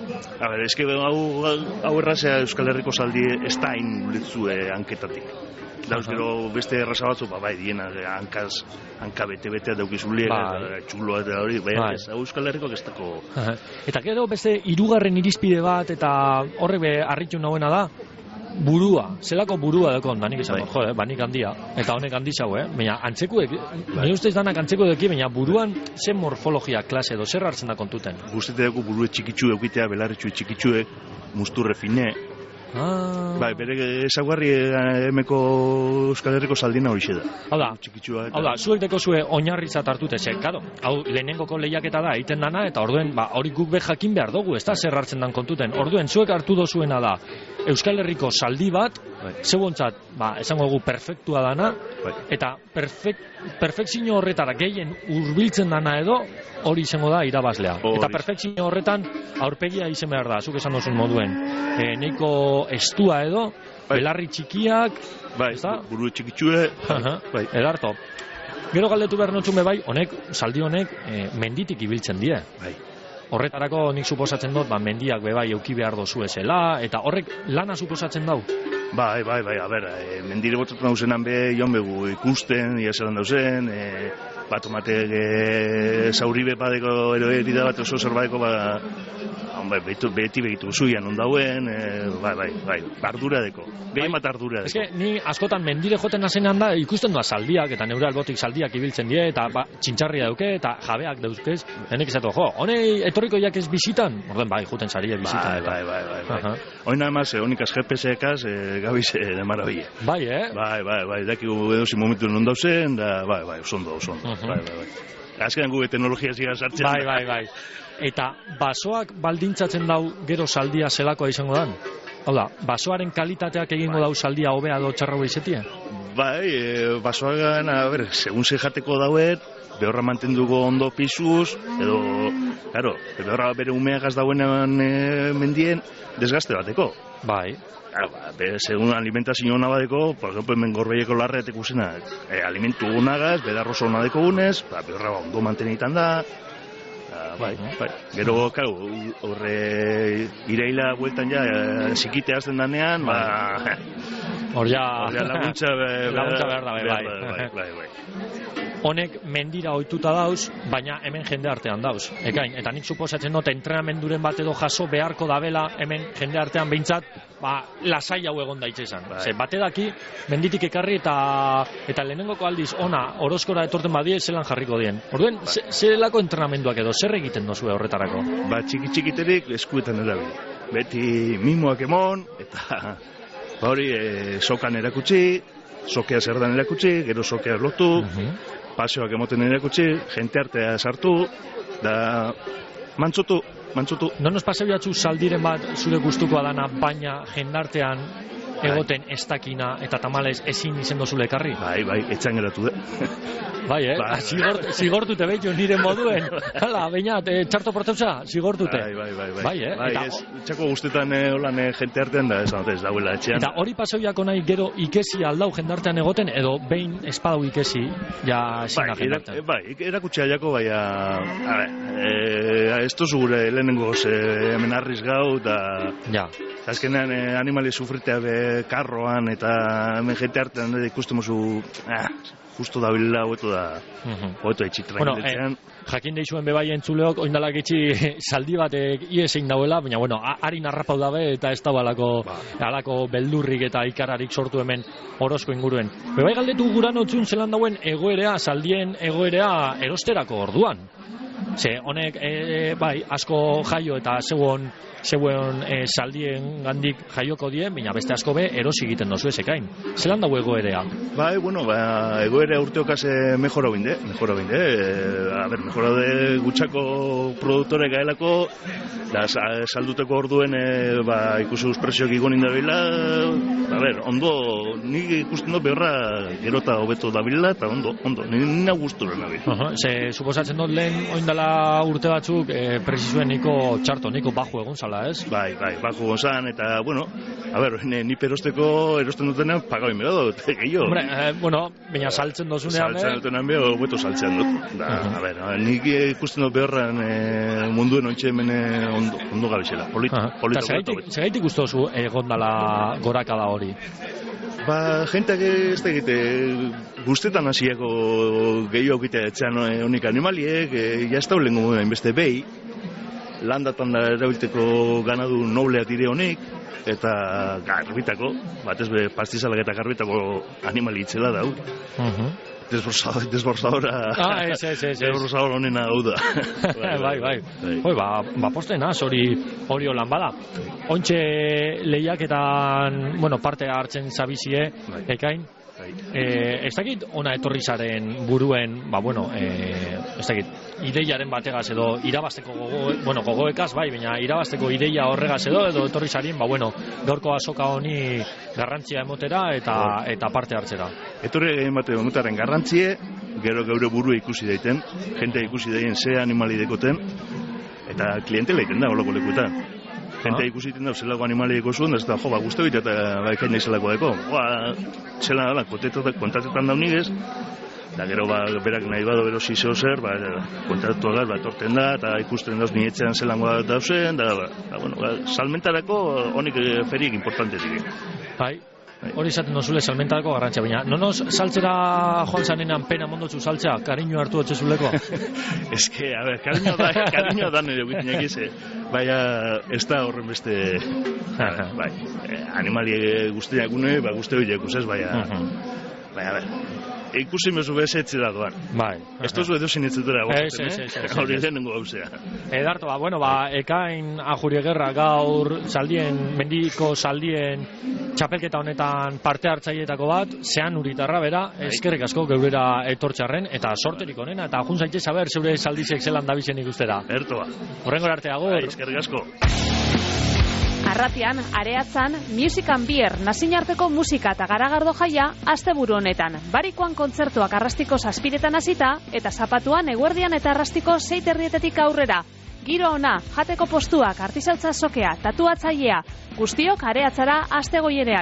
a ber, eske hau, hau errazea Euskal Herriko saldi ez da hain uletzue hanketatik. Dauz gero beste erraza batzu, ba, bai, diena, hankaz, hanka bete-betea daukizuliek, bai. Txuloa eta hori, bai, bai. Ez, hau Euskal Herriko ez dako... Eta gero beste hirugarren irizpide bat eta horrek be harritu nagoena da, burua, zelako burua dekon, danik esan, bai. Jo, eh, banik handia, eta honek handi zau, eh? Baina, antzekuek, bai. Ustez danak antzeko deki, baina buruan zer morfologia klase edo zer hartzen da kontuten? Guztete dugu burue txikitsu eukitea, belarritxu txikitsue, musturre fine. Ah. Bai, bere ezaguarri emeko Euskal Herriko saldina hori da. Hau da, hau da, zuek deko zue oinarritzat hartute, ze, karo, hau lehenengoko lehiaketa da, egiten dana, eta orduen, ba, hori guk be jakin behar dugu, ez da zer hartzen dan kontuten. Orduen, zuek hartu dozuena da, Euskal Herriko saldi bat, bai. Zeuontzat, ba, esango dugu perfektua dana, bai. Eta perfek, perfekzio horretara gehien hurbiltzen dana edo, hori izango da irabazlea. Hori. Eta perfekzio horretan aurpegia izen behar da, zuk esan dozun moduen. E, neiko estua edo, bai. Belarri txikiak, bai, buru txikitsue, bai. Edarto. Gero galdetu behar notxume bai, honek, saldi honek, e, menditik ibiltzen die. Bai. Horretarako nik suposatzen dut, ba, mendiak bebai euki behar dozu ezela, eta horrek lana suposatzen dau? Bai, bai, bai, a ber, e, mendire botatzen dauzenan be, joan begu ikusten, iazelan dauzen, e, bat omatek e, zauribe badeko ero erida bat oso zerbadeko, ba, bai, betu, beti begitu zuian ondauen, e, bai, bai, bai, ardura deko, behin bat ardura deko. Ez que, ni askotan mendire joten hazenean da, ikusten da saldiak, eta neure albotik saldiak ibiltzen die, eta ba, txintxarria dauke, eta jabeak dauzkez, henek izatu, jo, honei etorriko jak ez bizitan, orden bai, juten saria bizitan. Bai, bai, bai, bai, bai. Oin nada más, honikaz G P S-ekaz, e, gabiz, e, de maravilla. Bai, eh? Bai, bai, bai, dakigu edozi momentu non dauzen, da, bai, bai, osondo, osondo, uh -huh. bai, bai, bai. Azkenean gu teknologia ziga sartzen. Bai, bai, bai. Eta basoak baldintzatzen dau gero saldia zelakoa izango dan? Hau da, basoaren kalitateak egingo bai. Dau saldia hobea do txarrago izetia? Bai, e, basoagan, a ber, segun ze jateko dauet, behorra mantenduko ondo pisuz, edo, claro, behorra bere umeagaz dauenean e, mendien, desgaste bateko. Bai. Claro, ba, be, segun alimentazio hona badeko, por ejemplo, hemen gorbeieko larreatek usena, e, alimentu gunagaz, bedarroso hona deko gunez, ba, behorra ondo mantenitan da, bai, bai. Gero, kau, horre ireila bueltan ja, zikite azten danean, ba... Hor ja... Hor ja laguntza... Laguntza behar da, bai, bai, bai, bai. Honek mendira ohituta dauz, baina hemen jende artean dauz. Ekain, eta nik suposatzen dut entrenamenduren bat edo jaso beharko dabela hemen jende artean behintzat, ba, lasai hau egon daitzezan. Bai. Ze, bate daki, menditik ekarri eta eta lehenengoko aldiz ona oroskora etorten badie zelan jarriko dien. Orduen, bai. Zelako entrenamenduak edo, zer egiten dozue horretarako? Ba, txiki-txikiterik eskuetan erabil. Beti mimoak emon, eta ba hori, e, sokan erakutsi, sokea zer dan erakutsi, gero sokea lotu, uh-huh. Paseoak emoten erakutsi, jente artea sartu, da mantzutu, mantzutu. Non nos paseu jatzu saldiren bat zure gustukoa dana, baina jendartean egoten ez dakina eta tamalez ezin izen dozule ekarri? Bai, bai, etxan geratu da. Bai, eh? Bai. Zigort, zigortute behitxo nire moduen. Hala, baina, e, txarto portauza, zigortute. Bai, bai, bai. Bai, bai eh? Bai, ez, txako guztetan e, holan e, jente artean da, ez ez dauela etxean. Eta hori pasoiako nahi gero ikesi aldau jendartean egoten, edo behin espadau ikesi, ja esina bai, jendartean. Bai, erakutsia jako, bai, a, e, ez tozu gure lehenengoz e, hemen arriz gau, eta ja. azkenean e, animali sufritea be karroan, eta hemen jente artean e, ikusten mozu, ah, justo da bilila, hoeto da, hoeto etxik trainetzean. Bueno, eh, jakin deixuen bebai entzuleok, oindalak etxi saldi batek iesein dauela, baina, bueno, harin arrapau dabe, eta ez da balako, ba. alako beldurrik eta ikararik sortu hemen Orozko inguruen. Bebai galdetu guran otzun zelan dauen egoerea, saldien egoerea erosterako orduan. Ze, honek, e, bai, asko jaio eta zeuon, zeuon e, saldien gandik jaioko dien, baina beste asko be, erosi egiten dozu ezekain. Zelan dago egoerea? Bai, bueno, ba, egoerea urteokaz mejora binde, mejora binde. E, a ber, mejora de gutxako produktore gaelako, da, salduteko orduen, e, ba, ikusi presioak igonin da bila, a ber, ondo, nik ikusten do behorra gerota hobeto da bila, eta ondo, ondo, nina guzturen nabil. Uh -huh. Ze, suposatzen dut lehen, oindala urte batzuk, e, prezizuen niko txarto, niko baju egon zala, ez? Bai, bai, baju egon zan, eta, bueno, a ber, ni perosteko, erosten dutenean, pagau inbera dut, gehiago. Hombre, eh, bueno, baina saltzen dozunean, saltzen dutenean beho, beto saltzen dut. Da, uh -huh. A ber, nik ikusten dut behorran e, munduen ontxe hemen ondo, ondo gabizela, polito, uh -huh. polito. Eta segaitik ustozu egon dala gorakada hori? Ba, jenteak ez da egite, guztetan hasiako gehiago egitea etxean honik animaliek, e, jazta hulen gomuena inbeste behi, landatan da erabilteko ganadu noblea dire honik, eta garbitako, batez be pastizalak eta garbitako animali itzela dau. Uh-huh. Desborzadora, ah, ez, ez, ez, desborzadora honena hau da. bai, bai. Hoi, ba, ba posten az, hori hori holan bada. Ontxe lehiaketan, bueno, parte hartzen zabizie, ekain. Eh, ez dakit ona etorri zaren buruen, ba, bueno, eh, ez dakit, ideiaren bategaz edo irabasteko gogo, bueno, gogoekaz, bai, baina irabasteko ideia horregaz edo, edo etorri zarien, ba, bueno, gaurko azoka honi garrantzia emotera eta eta parte hartzera. Etorri egin bate emotaren garrantzie, gero geure burua ikusi daiten, jente ikusi daien ze animali dekoten, eta klientela egiten da, holako lekuetan. Gente ikusi egiten da, zelako animalieko zuen, ez da, jo, ba, guztu egite eta baikain naizelako deko. Ba, zelan da, kontatetan daunigez, da gero, ba, berak nahi bado bero zizeo zer, ba, kontatu agaz, ba, torten da, eta ikusten dauz nietzean zelangoa dauzen, da, ba, bueno, ba, salmentarako honik ferik importante zike. Bai. Hori izaten dozule salmentarako garrantzia, baina nonoz saltzera joan zanenan pena mondotzu saltzea, kariño hartu otzezuleko? Ez que, a ver, kariño da, kariño da nire guitinak ize, baina ez da horren beste, bai, animali guztiak une, ba, guzti horiek usez, baina, baina, a ver, ikusi mezu bezetze da doan. Bai. Ez tozu edo sinetzetera gozaten, eh? Hori lehenengo gauzea. Edarto, ba, bueno, ba, ekain ajuriegerra gaur saldien, mendiko saldien txapelketa honetan parte hartzaileetako bat, zean uritarra bera, eskerrik asko geurera etortxarren, eta sorterik onena, eta jun zaitez saber zeure saldizek zelan dabizen ikustera. Ertoa. Horrengor arte agur. Eskerrik asko. Arratian, areatzan, Music and Beer, nazinarteko musika eta garagardo jaia, asteburu honetan. Barikoan kontzertuak arrastiko zazpiretan hasita, eta zapatuan eguerdian eta arrastiko sei terrietetik aurrera. Giro ona, jateko postuak, artizautza sokea, tatuatzailea, guztiok areatzara astegoienean.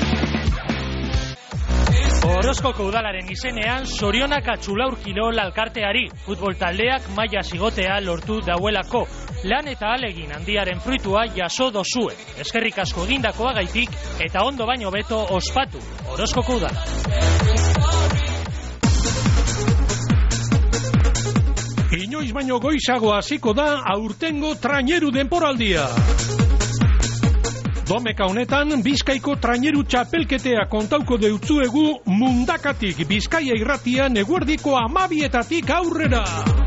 Orozkoko udalaren izenean, zorionak atxulaur kirol alkarteari, futbol taldeak maila zigotea lortu dauelako. Lan eta alegin handiaren fruitua jaso dozue. Eskerrik asko egindakoa gaitik eta ondo baino beto ospatu. Orozkoko udala. Inoiz baino goizago hasiko da aurtengo traineru denporaldia. Domeka honetan, Bizkaiko traineru txapelketea kontauko deutzuegu Mundakatik Bizkaia irratian eguerdiko amabietatik aurrera.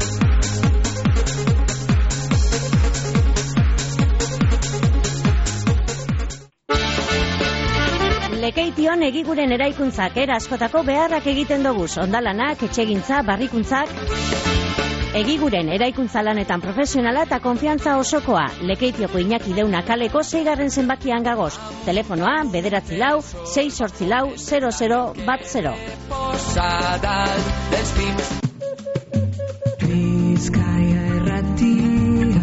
Lekeition egiguren eraikuntzak era askotako beharrak egiten doguz, ondalanak, etxegintza, barrikuntzak. Egiguren eraikuntza lanetan profesionala eta konfiantza osokoa. Lekeitioko Iñaki Deuna kaleko seigarren zenbakian gagoz. Telefonoa bederatzi lau, sei sortzi lau, zero zero bat zero. Bizkaia erratia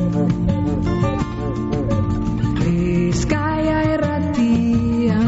Bizkaia erratia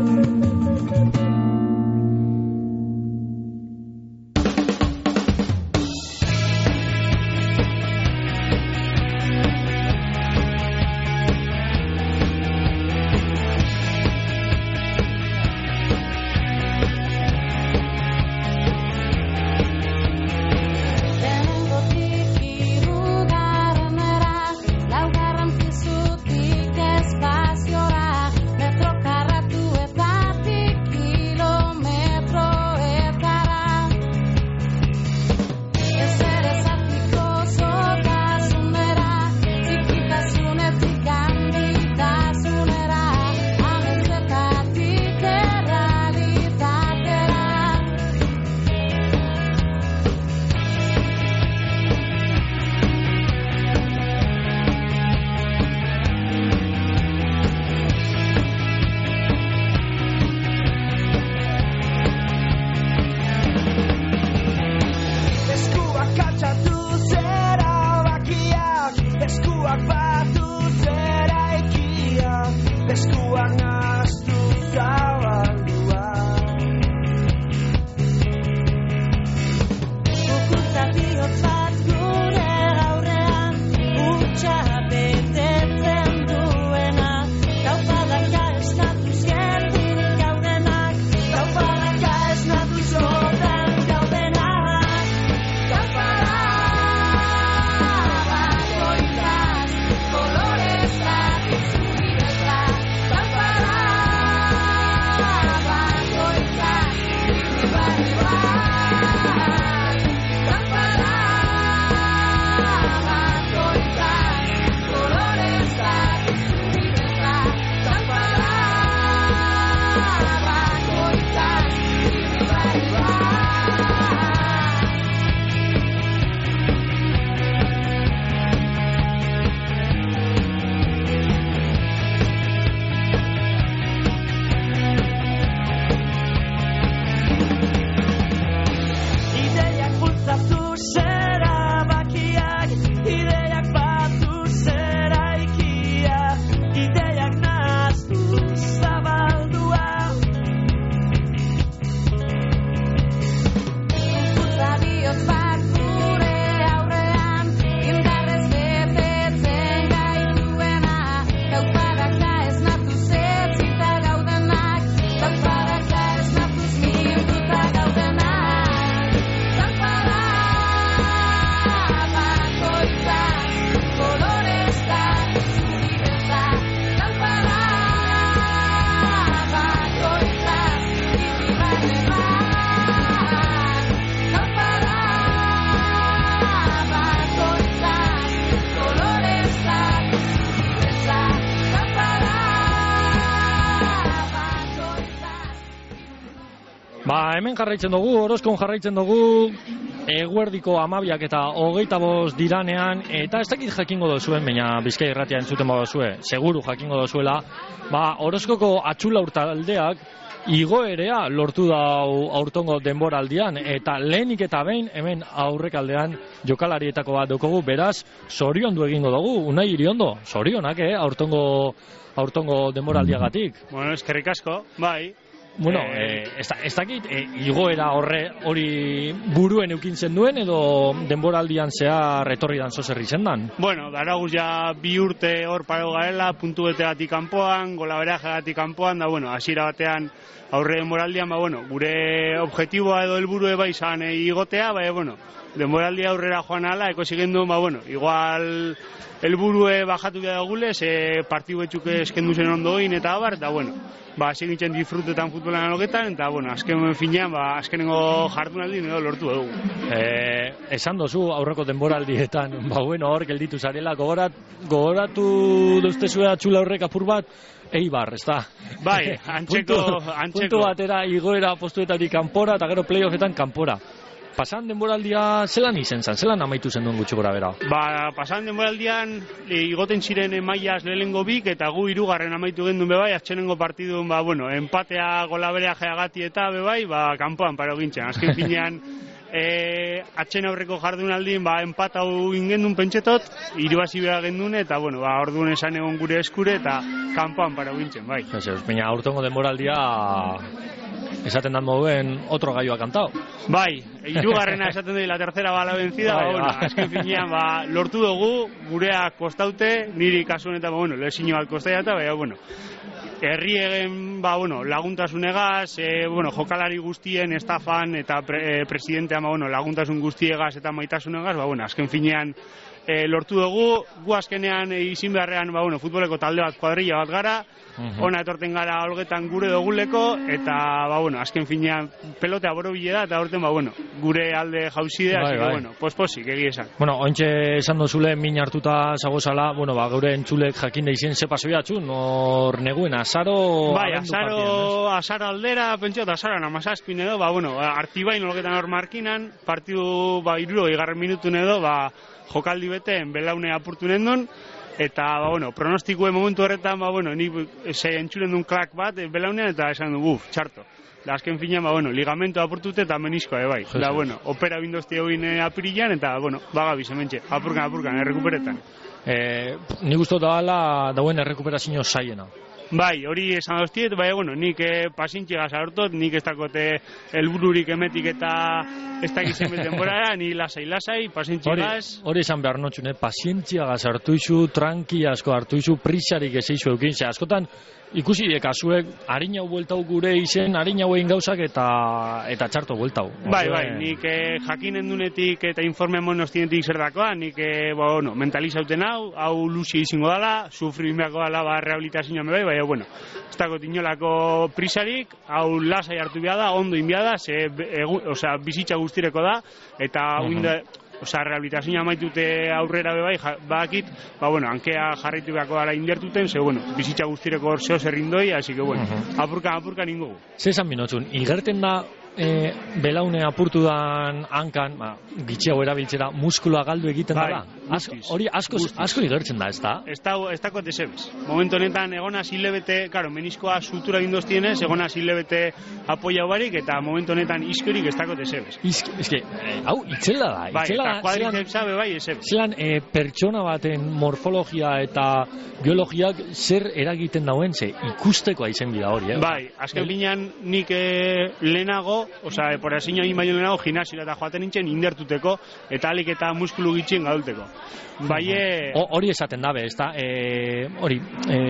Ba, hemen jarraitzen dugu, Orozkon jarraitzen dugu, eguerdiko amabiak eta hogeita bost diranean, eta ez dakit jakingo dozuen, baina Bizkaia Irratia entzuten badozue, seguru jakingo dozuela, ba, Orozkoko atxulaur taldeak igoerea lortu dau aurtongo denboraldian, eta lehenik eta behin hemen aurrekaldean jokalarietako bat dukogu, beraz, zoriondu egingo dugu, Unai Iriondo, zorionak, eh, aurtongo, aurtongo denboraldiagatik. Bueno, eskerrik asko, bai. Bueno, eh, ez, ez dakit, eh, igoera horre hori buruen eukintzen duen edo denboraldian zehar etorri dan zozer izendan? Bueno, daraguz ja bi urte hor paro garela, puntu betegatik kanpoan, golabereagatik kanpoan, da bueno, hasiera batean aurre denboraldian, ba bueno, gure objektiboa edo helburue bai izan eh, igotea, bai bueno, denboraldia aurrera joan ala, eko zigendu, ba bueno, igual helburue bajatu da gule, ze partidu betxuk eskendu zen ondoin eta abar, eta bueno, ba, segintzen disfrutetan futbolan aloketan, eta, bueno, azken finean, ba, azkenengo jardunaldi edo lortu dugu. Eh, esan dozu aurreko denboraldietan, ba, bueno, hor gelditu zarela, gogorat, gogoratu duztezue atxula horrek apur bat, Eibar, ez da? Bai, antzeko, puntu, antzeko. Puntu batera igoera postuetatik kanpora, eta gero playoffetan kanpora. pasan denboraldia zelan izen zan, zelan amaitu zen duen gutxi gora bera? Ba, pasan denboraldian igoten ziren mailaz lehenengo bik eta gu hirugarren amaitu gendun bebai, azkenengo partidun, ba, bueno, empatea golaberea jeagati eta bebai, ba, kanpoan paro gintzen. Azken finean, e, atxen aurreko jardunaldin, ba, empatau ingendun pentsetot, hiruazi beha gendun, eta, bueno, ba, orduan esan egon gure eskure, eta kanpoan paro gintzen, bai. Baina, aurtengo denboraldia esaten dan moduen otro gaioa kantao. Bai, hirugarrena esaten dut la tercera bala vencida, bai, ba, bueno, ba. Azken finean, ba, lortu dugu, gurea kostaute, niri kasu honetan, ba, bueno, lezino bat kostaia eta, bai, bueno, herri egen, ba, bueno, laguntasunegaz, e, bueno, jokalari guztien, estafan eta pre, e, presidentea, ba, bueno, laguntasun guztiegaz eta maitasunegaz, ba, bueno, azken finean e, lortu dugu, gu azkenean e, izin beharrean, ba, bueno, futboleko talde bat, kuadrilla bat gara, uh-huh. Ona etorten gara holgetan gure duguleko, eta, ba, bueno, azken finean pelotea borobile da, eta horten, ba, bueno, gure alde jauzidea, bai, así que, bai. Bueno, posposik, egi esan. Bueno, ointxe esan dozule, min hartuta zagozala, bueno, ba, gure entzulek jakin da izen ze pasoia txun, nor neguen, azaro... Bai, azaro, azaro aldera, pentsio, eta azaro namazazpin edo, ba, bueno, artibain holgetan hor markinan, partidu, ba, iruro, igarren minutun edo, ba, jokaldi beten belaune apurtu nendun, eta, ba, bueno, pronostikue momentu horretan, ba, bueno, ni ze entzuren duen klak bat belaunean, eta esan du, buf, txarto. Da, azken finean, ba, bueno, ligamento apurtute eta meniskoa, bai. Da, bueno, opera bindozti egin apirilan, eta, bueno, bagabiz, hementxe, apurkan, apurkan, errekuperetan. Eh, ni guztot da bala, dauen errekuperazio zaiena. Bai, hori esan doztiet, bai, bueno, nik eh, pasintxegaz hartot, nik ez dakote helbururik emetik eta ez dakizen beten borara, ni lasai, lasai, pasintxegaz. Hori, hori esan behar notxun, eh? Pasientxegaz hartu izu, tranqui asko hartu izu, prisarik ez eizu eukin, ze askotan, ikusi diek azuek, harin hau bueltau gure izen, harin hau egin gauzak eta eta txarto bueltau. Bai, bai, nik eh, jakinen dunetik eta informe monostienetik zer dakoa, nik eh, bueno, mentalizauten hau, hau luzi izango dala, sufrimeako dala, ba, rehabilitazioa me bai, bai, bueno, ez dago tinolako prisarik, hau lasai hartu behar da, ondo inbia da, ze, egu, osea, bizitza guztireko da, eta uh-huh. Uinde, osea, rehabilitazioa maitute aurrera bebai, ja, bakit, ba, bueno, hankea jarritu behako dala indertuten, ze, bueno, bizitza guztireko hor zeo zerrindoi, así que, bueno, uh-huh. apurkan, apurkan ingo. Zezan minotxun, igerten da, e, belaune apurtu dan hankan, ba, gitxiago erabiltzera, muskuloa galdu egiten bai, dara? Asko, hori asko, asko igertzen da, ez da? Ez da, ez da kote zebez. Momentu honetan, egonaz hilebete, karo, meniskoa sutura gindoztienez, egonaz hilebete apoia barik, eta momentu honetan iskorik ez da kote zebez. Izke, izke, eh, hau, itzela da, bai, itzela da. Bai, eta kuadritzepsa bai, ez zebez. Zelan, eh, pertsona baten morfologia eta biologiak zer eragiten dauen, ze ikustekoa izen bida hori, eh? Bai, azken binean nik eh, lehenago, osea, por asino egin baino lehenago, gimnasio eta joaten nintzen indertuteko, eta alik eta muskulu gitxien gauduteko. Bai, hori esaten dabe, ez da, e, hori, e,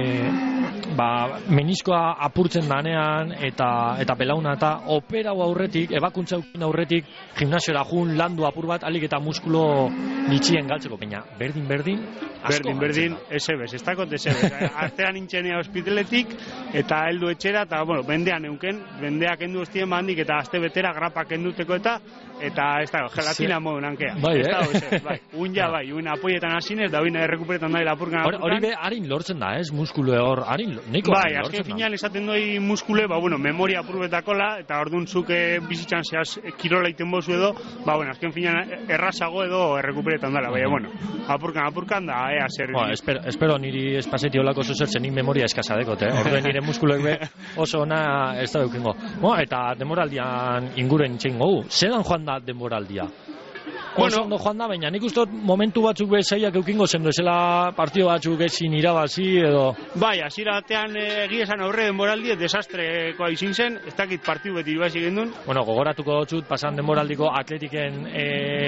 ba, meniskoa apurtzen danean, eta eta belauna eta operau aurretik, ebakuntza eukin aurretik, gimnasiora jun, landu apur bat, alik eta muskulo gitxien galtzeko, baina, berdin, berdin, asko berdin, berdin, esebez, ez dakot esebez. Artean nintxenea hospitaletik, eta heldu etxera, eta, bueno, bendean euken, bendeak endu ostien bandik, eta azte betera grapak enduteko eta, eta, ez dago, gelatina modu nankea. Bai, ez dago, esebez, bai. Un ja, bai, un apoietan asinez, da bine errekuperetan da apurkan apurkan. Hori be, harin lortzen da, ez, muskule hor, harin, niko bai, azken finean esaten doi muskule, ba, bueno, memoria apurretakola, eta orduan zuke bizitzan zehaz kirola iten bozu edo, ba, bueno, azken finean errazago edo errekuperetan dela, bai, bueno, apurkan, apurkan da, ea, zer. Ba, espero, espero niri espazeti olako zuzertzen nik memoria eskasa dekot, eh? Orduen nire muskuloek be oso ona ez da dukingo. Bo, eta denboraldian inguren itxein gogu, zelan joan da denboraldia? Oso ondo joan da, baina nik ustot momentu batzuk bezaiak eukingo zendu, ezela partio batzuk ezin irabazi edo... Bai, hasiera batean egia esan aurre denboraldi, desastrekoa izin zen, ez dakit partiu beti irabazi gendun. Bueno, gogoratuko dutxut, pasan denboraldiko atletiken e,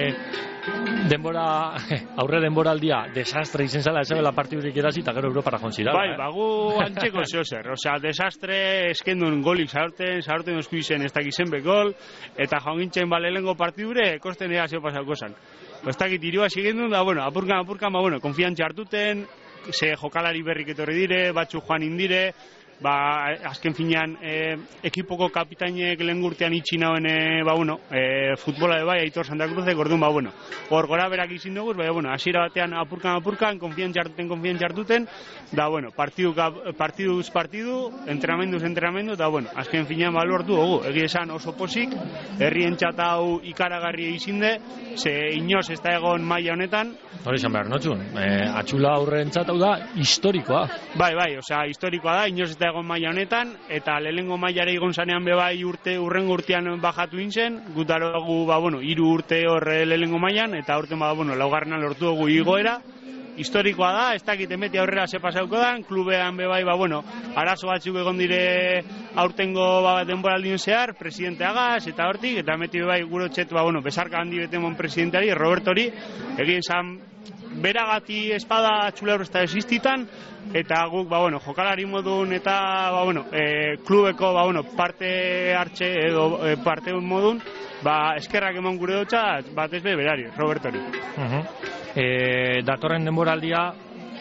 denbora, aurre denboraldia desastre izen zela, ezabela partidurik erazi eta gero Europara jontzira. Bai, bagu antxeko zeo zer, osea, desastre eskendun golik zaurten, zaurten osku izen ez dakizen begol, eta jongintzen balelengo partidure, kosten ega zeo pasauko zan. Ez dakit irua zigendun, da, bueno, apurkan, apurkan, ba, bueno, konfiantza hartuten, ze jokalari berrik etorri dire, batzu joan indire, ba, azken finean e, ekipoko kapitainek lehen urtean itxi nauen e, ba, bueno, e, futbola de bai, Aitor Santa Cruzek, orduan, ba, bueno, hor gora berak izin dugu, baina, bueno, hasiera batean apurkan apurkan, konfian jartuten, konfian jartuten, da, bueno, partidu, partiduz partidu, entrenamenduz entrenamendu, da, bueno, azken finean balortu dugu, egi esan oso posik, herrien txatau ikaragarri izinde, ze inoz ez da egon maila honetan. Hori izan behar, notxun, e, atxula aurren txatau da, historikoa. Bai, bai, osea, historikoa da, inoz ez da egon maila honetan, eta lehengo mailare igon zanean bebai urte, urrengo urtean bajatu intzen, gutarogu, ba, bueno, hiru urte horre lehengo mailan, eta urten, ba, bueno, laugarrenan lortu dugu igoera, historikoa da, ez dakit emeti aurrera ze pasauko dan, klubean bebai, ba, bueno, arazo batzuk egon dire aurtengo ba, denboraldien zehar, presidenteagaz, eta hortik, eta emeti bebai gure txet, ba, bueno, besarka handi betemon presidenteari, Robertori, egin zan, beragati espada atxula horrezta existitan, eta guk, ba, bueno, jokalari modun eta, ba, bueno, e, klubeko, ba, bueno, parte hartxe edo e, parte modun, ba, eskerrak eman gure dutxat, bat ez be, berari, Robertori. Uh-huh. e, datorren denboraldia,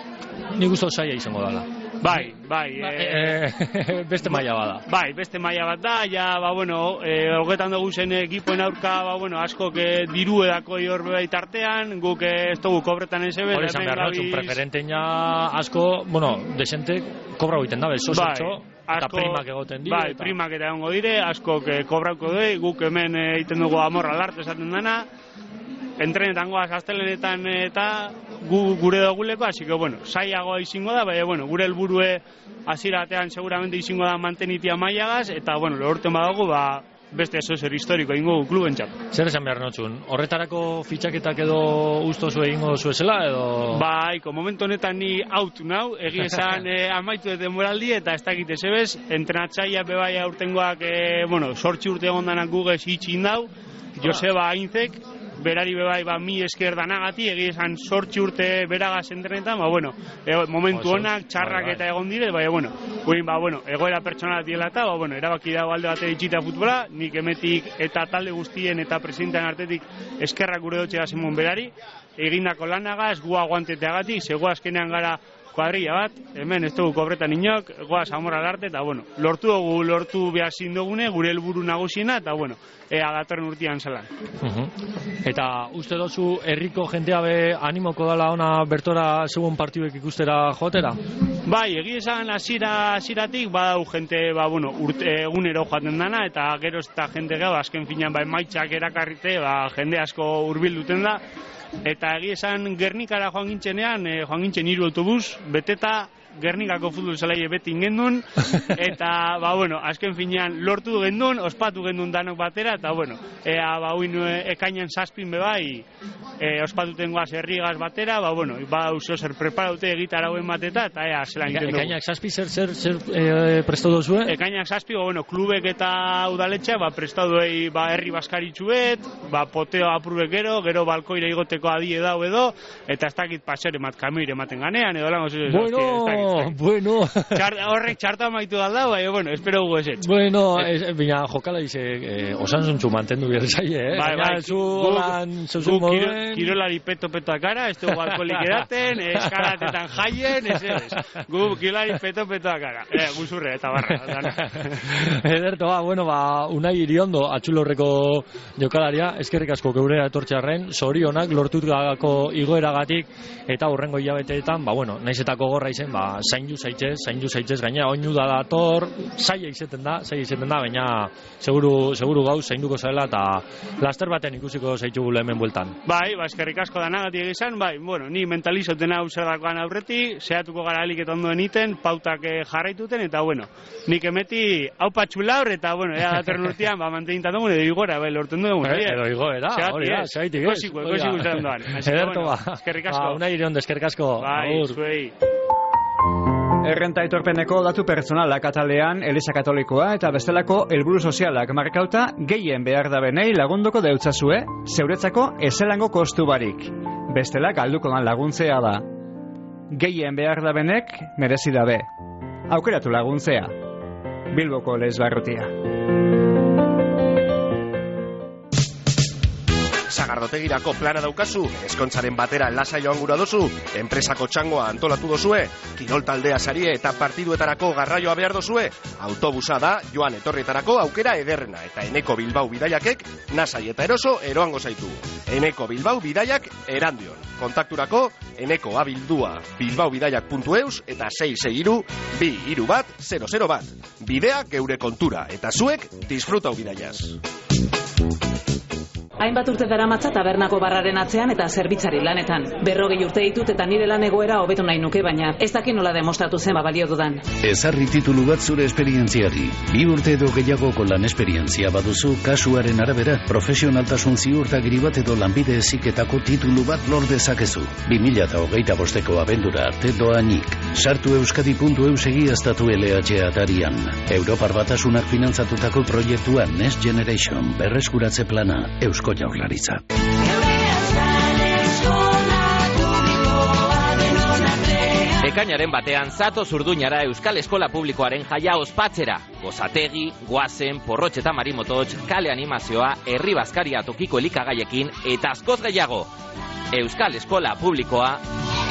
nik uste zaila izango dala. Bai, bai. Ba, e, e, beste maila bada. Bai, beste maila bat da, ja, ba, bueno, e, hogetan dugu zen ekipoen aurka, ba, bueno, asko que diru edako hor bait artean, guk ez dugu kobretan ez ebe. Hori izan behar notxun, preferenten ja asko, bueno, desente, kobra goiten dabe, sosotxo, bai, eta primak egoten dire. Bai, eta primak eta egongo dire, asko que kobrauko doi, guk hemen egiten dugu amorra larte esaten dena, entrenetan goaz astelenetan eta gu, gure duguleko, hasi que, bueno, saiagoa izango da, baina, bueno, gure helburue hasieratean seguramente izango da mantenitia mailagaz, eta, bueno, lehorten badago, ba, beste eso zer historiko egingo kluben txap. Zer esan behar notxun? Horretarako fitxaketak edo ustozu egingo zuezela, edo? Bai, ko momentu honetan ni out nau, egi esan eh, amaitu ez denboraldi, eta ez dakite zebez, entrenatzaia bebai aurtengoak, eh, bueno, sortzi urte egondanak gugez itxin dau, Joseba Aintzek, berari bebai ba mi esker danagati, egi esan sortzi urte beragaz entrenetan, ba bueno, e, momentu honak, txarrak eta egon dire, baina bueno, guin, ba bueno, egoera pertsonala diela eta, ba bueno, erabaki dago alde bate itxita futbola, nik emetik eta talde guztien eta presidentean artetik eskerrak gure dutxe da Simon berari, egindako lanagaz, gu aguanteteagatik, zego azkenean gara kuadrilla bat, hemen ez dugu kobretan inok, goaz amoral arte, eta bueno, lortu dugu, lortu behar zindogune, gure helburu nagusiena, eta bueno, ea datorren urtean zelan. Uh-huh. Eta uste dozu herriko jentea be animoko dala ona bertora segun partiduek ikustera jotera? Bai, egi esan hasiera hasieratik badau jente, ba, bueno, urte, egunero joaten dana, eta gero eta jente gau, azken finean ba, emaitzak erakarrite, ba, jende asko hurbilduten da, eta egi esan Gernikara joan gintzenean, eh, joan gintzen hiru autobus, beteta, Gernikako futbol zelaie beti ingendun, eta, ba, bueno, azken finean lortu gendun, ospatu gendun danok batera, eta, bueno, ea, ba, uin ekainan zazpin bebai, e, ospatuten goaz herrigaz batera, ba, bueno, ba, usio zer preparaute egitarauen bateta, eta ea, zelan egiten dugu. Ekainak zazpi zer, zer, zer e, prestatu duzue? Ekainak zazpi, ba, bueno, klubek eta udaletxe, ba, prestatuei, ba, herri baskaritxuet, ba, poteo apurbe gero, gero balkoire igoteko adie dau edo, eta ez dakit pasere mat kamioire ematen ganean, edo lan, oso, bueno, bueno. Txart, horrek txarta maitu dalda, bai, bueno, espero gu esetz. Bueno, es, bina, jokala dize, eh, osan zuntzu mantendu behar zaie, eh? Bai, bai, zu holan, zuzun moduen. Kirolari peto-peto akara, ez dugu alkoholik edaten, eskaratetan jaien, ez ez. Gu kirolari peto-peto akara. Eh, guzurre, eta barra. Ederto, ba, bueno, ba, Unai Iriondo, atxulorreko jokalaria, eskerrik asko geurera etortxarren, zorionak, lortutako igoeragatik, eta hurrengo hilabeteetan, ba, bueno, naizetako gorra izen, ba, zaindu zaitzez, zaindu zaitzez, gaina oinu da dator, zaila izeten da, zaila izeten da, baina seguru, seguru gauz, zainduko zaila, eta laster baten ikusiko zaitugu hemen bueltan. Bai, ba, eskerrik asko danagatik egizan, bai, bueno, ni mentalizoten hau zer dakoan aurreti, zehatuko gara alik eta ondoen iten, pautak jarraituten, eta bueno, nik emeti hau patxula hor, eta bueno, ea datorren urtean, ba, mantenintan dugun, edo igora, bai, lorten dugun. Eh, edo igoera, hori da, zaitik ez. Kosiko, kosiko zen doan. Ederto, ba. Eskerrik asko. Ba, Unai Iriondo, eskerrik asko. Bai, zuei. Errenta aitorpeneko datu pertsonalak atalean Eliza Katolikoa eta bestelako helburu sozialak markauta gehien behar da benei lagunduko deutzazue, zeuretzako ezelango kostu barik. Bestelak alduko dan laguntzea da. Gehien behar da benek merezi dabe. Aukeratu laguntzea. Bilboko Lez Barrutia. Sagardotegirako plana daukazu, eskontzaren batera lasai joan gura dozu, enpresako txangoa antolatu dozue, kirol taldea sarie eta partiduetarako garraioa behar dozue, autobusa da joan etorrietarako aukera ederrena, eta Eneko Bilbao bidaiakek nasai eta eroso eroango zaitu. Eneko Bilbao bidaiak erandion. Kontakturako Eneko abildua bilbaobidaiak puntu eus eta sei sei hiru bi hiru bat zero zero bat. Bidea geure kontura eta zuek disfrutau bidaiaz. Hainbat urte daramatza tabernako barraren atzean eta zerbitzari lanetan. Berrogei urte ditut eta nire lan egoera hobetu nahi nuke, baina ez daki nola demostratu zen balio dudan. Ezarri titulu bat zure esperientziari. Bi urte edo gehiagoko lan esperientzia baduzu, kasuaren arabera, profesionaltasun ziurtagiri bat edo lanbide heziketako titulu bat lor dezakezu. bi mila hogeita bosteko abendura arte doainik. Sartu euskadi puntu eus egiaztatu L H atarian. Europar Batasunak finantzatutako proiektua Next Generation berreskuratze plana Eusko Jaurlaritza. Ekainaren batean zato zurduñara Euskal Eskola Publikoaren jaia ospatzera. Gozategi, guazen, porrotx eta marimototx, kale animazioa, herri bazkaria tokiko elikagaiekin eta askoz gehiago. Euskal Eskola Publikoa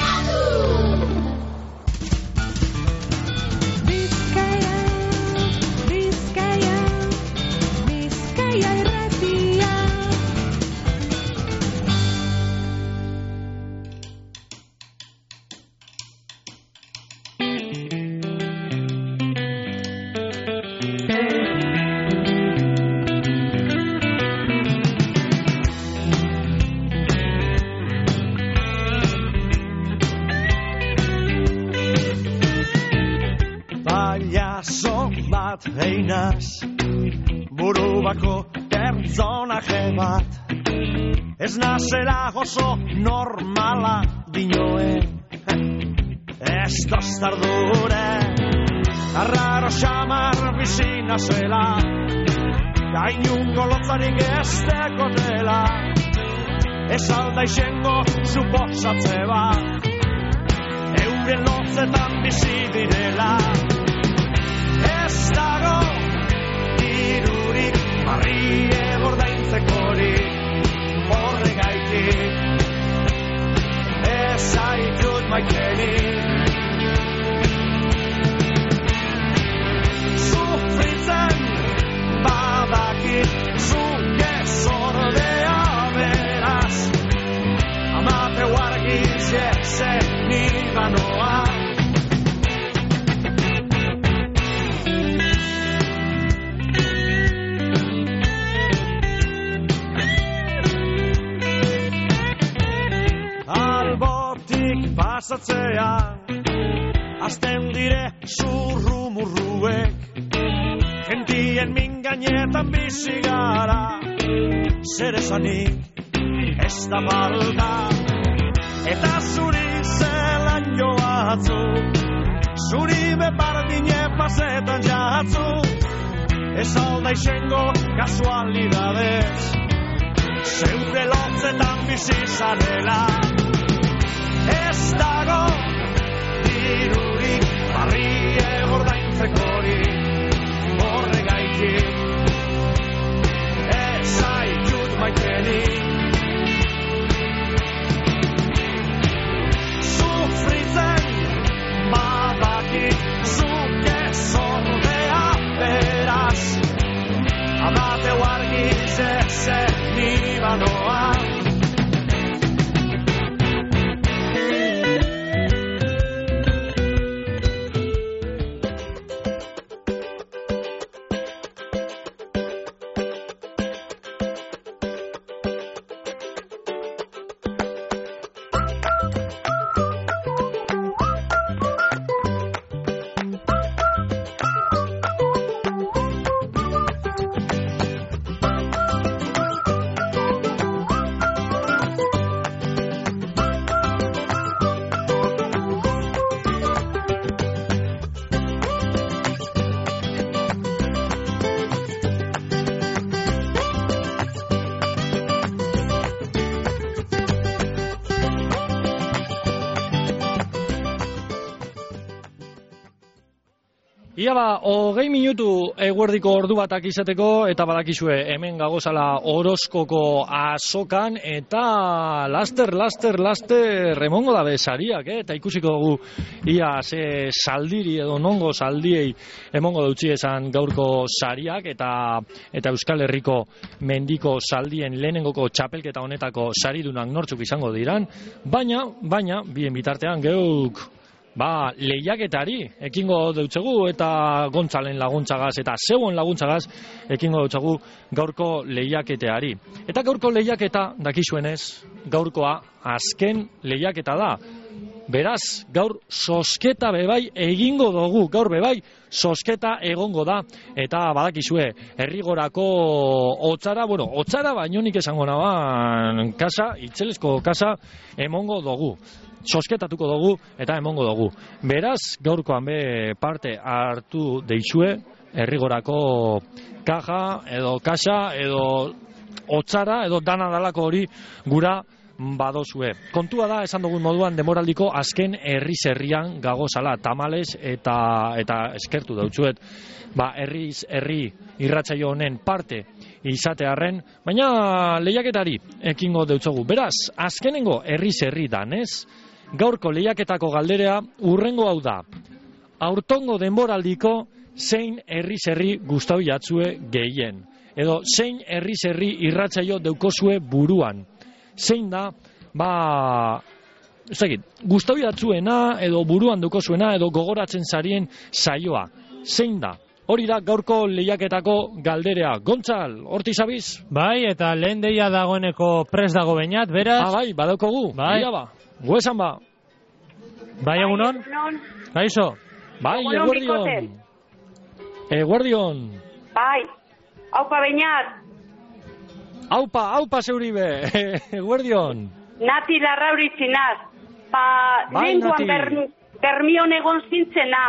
Einaz, buru bako pertsonaje bat, ez nazela oso normala dinoen, ez tostardure, arraro xamar bizina zela, gainun golotzarik ez dekotela, ez alda izengo suposatze bat, euren lotzetan bizi direla. Ez dago dirurik barrie gordaintzekorik horregaitik ez zaitut maitenik sufritzen badakit zuke zordea beraz amateu argiz jezen nibanoa. Pasatzean, azten dire zurrumurruek, gentien mingainetan bizi gara, zer esanik ez da balda, eta zuri zelan joatzu, zuri bepardine pasetan jatzu, ez alda izengo kasualidadez, zeure lotzetan bizi zarela. Ez dago dirurik barrie gordaintzekorik horregaitik ez zaitut maitenik sufritzen badakit zuke zordea beraz amateu argiz ezen nibanoa. Ia ba, hogei minutu eguerdiko ordu batak izateko, eta badakizue hemen gagozala Orozkoko azokan, eta laster, laster, laster emongo da bezariak, eh? Eta ikusiko dugu ia ze saldiri edo nongo saldiei emongo dutzi esan gaurko sariak, eta eta Euskal Herriko mendiko saldien lehenengoko txapelketa honetako saridunak nortzuk izango diran, baina, baina, bien bitartean geuk Ba, lehiaketari ekingo deutzegu eta Gontzalen laguntzagaz eta zeuen laguntzagaz ekingo deutzegu gaurko lehiaketeari. Eta gaurko lehiaketa, dakizuenez, gaurkoa azken lehiaketa da. Beraz, gaur sosketa bebai egingo dugu, gaur bebai sosketa egongo da. Eta badakizue, Herrigorako hotzara, bueno, hotzara baino nik esango naban kasa, itzelezko kasa emongo dugu. Sosketatuko dugu eta emongo dugu. Beraz, gaurkoan be parte hartu deizue Herrigorako kaja edo kasa edo hotzara edo dana dalako hori gura badozue. Kontua da, esan dugun moduan, demoraldiko azken herriz herrian gagozala tamales eta eta eskertu dautzuet. Ba, herriz herri irratsaio honen parte izatearren, baina lehiaketari ekingo deutzogu. Beraz, azkenengo herriz herri danez, gaurko lehiaketako galderea urrengo hau da. Aurtongo denboraldiko zein herriz herri gustau jatzue gehien. Edo zein herriz herri irratsaio daukozue buruan. Zein da, ba, ez dakit, gustau jatzuena edo buruan daukozuena edo gogoratzen zarien saioa. Zein da? Hori da gaurko lehiaketako galderea. Gontzal, horti zabiz? Bai, eta lehen deia dagoeneko pres dago bainat, beraz? Ah, bai, badaukogu. Bai. Ia ba. Guesan ba. Bai, egunon? Kaixo? Bai, eguerdion. Eguerdion. Bai, haupa bainat. Haupa, haupa zeuribe. Eguerdion. Nati larrauritzinaz. Ba, bai, lenguan ber, bermion egon zintzena.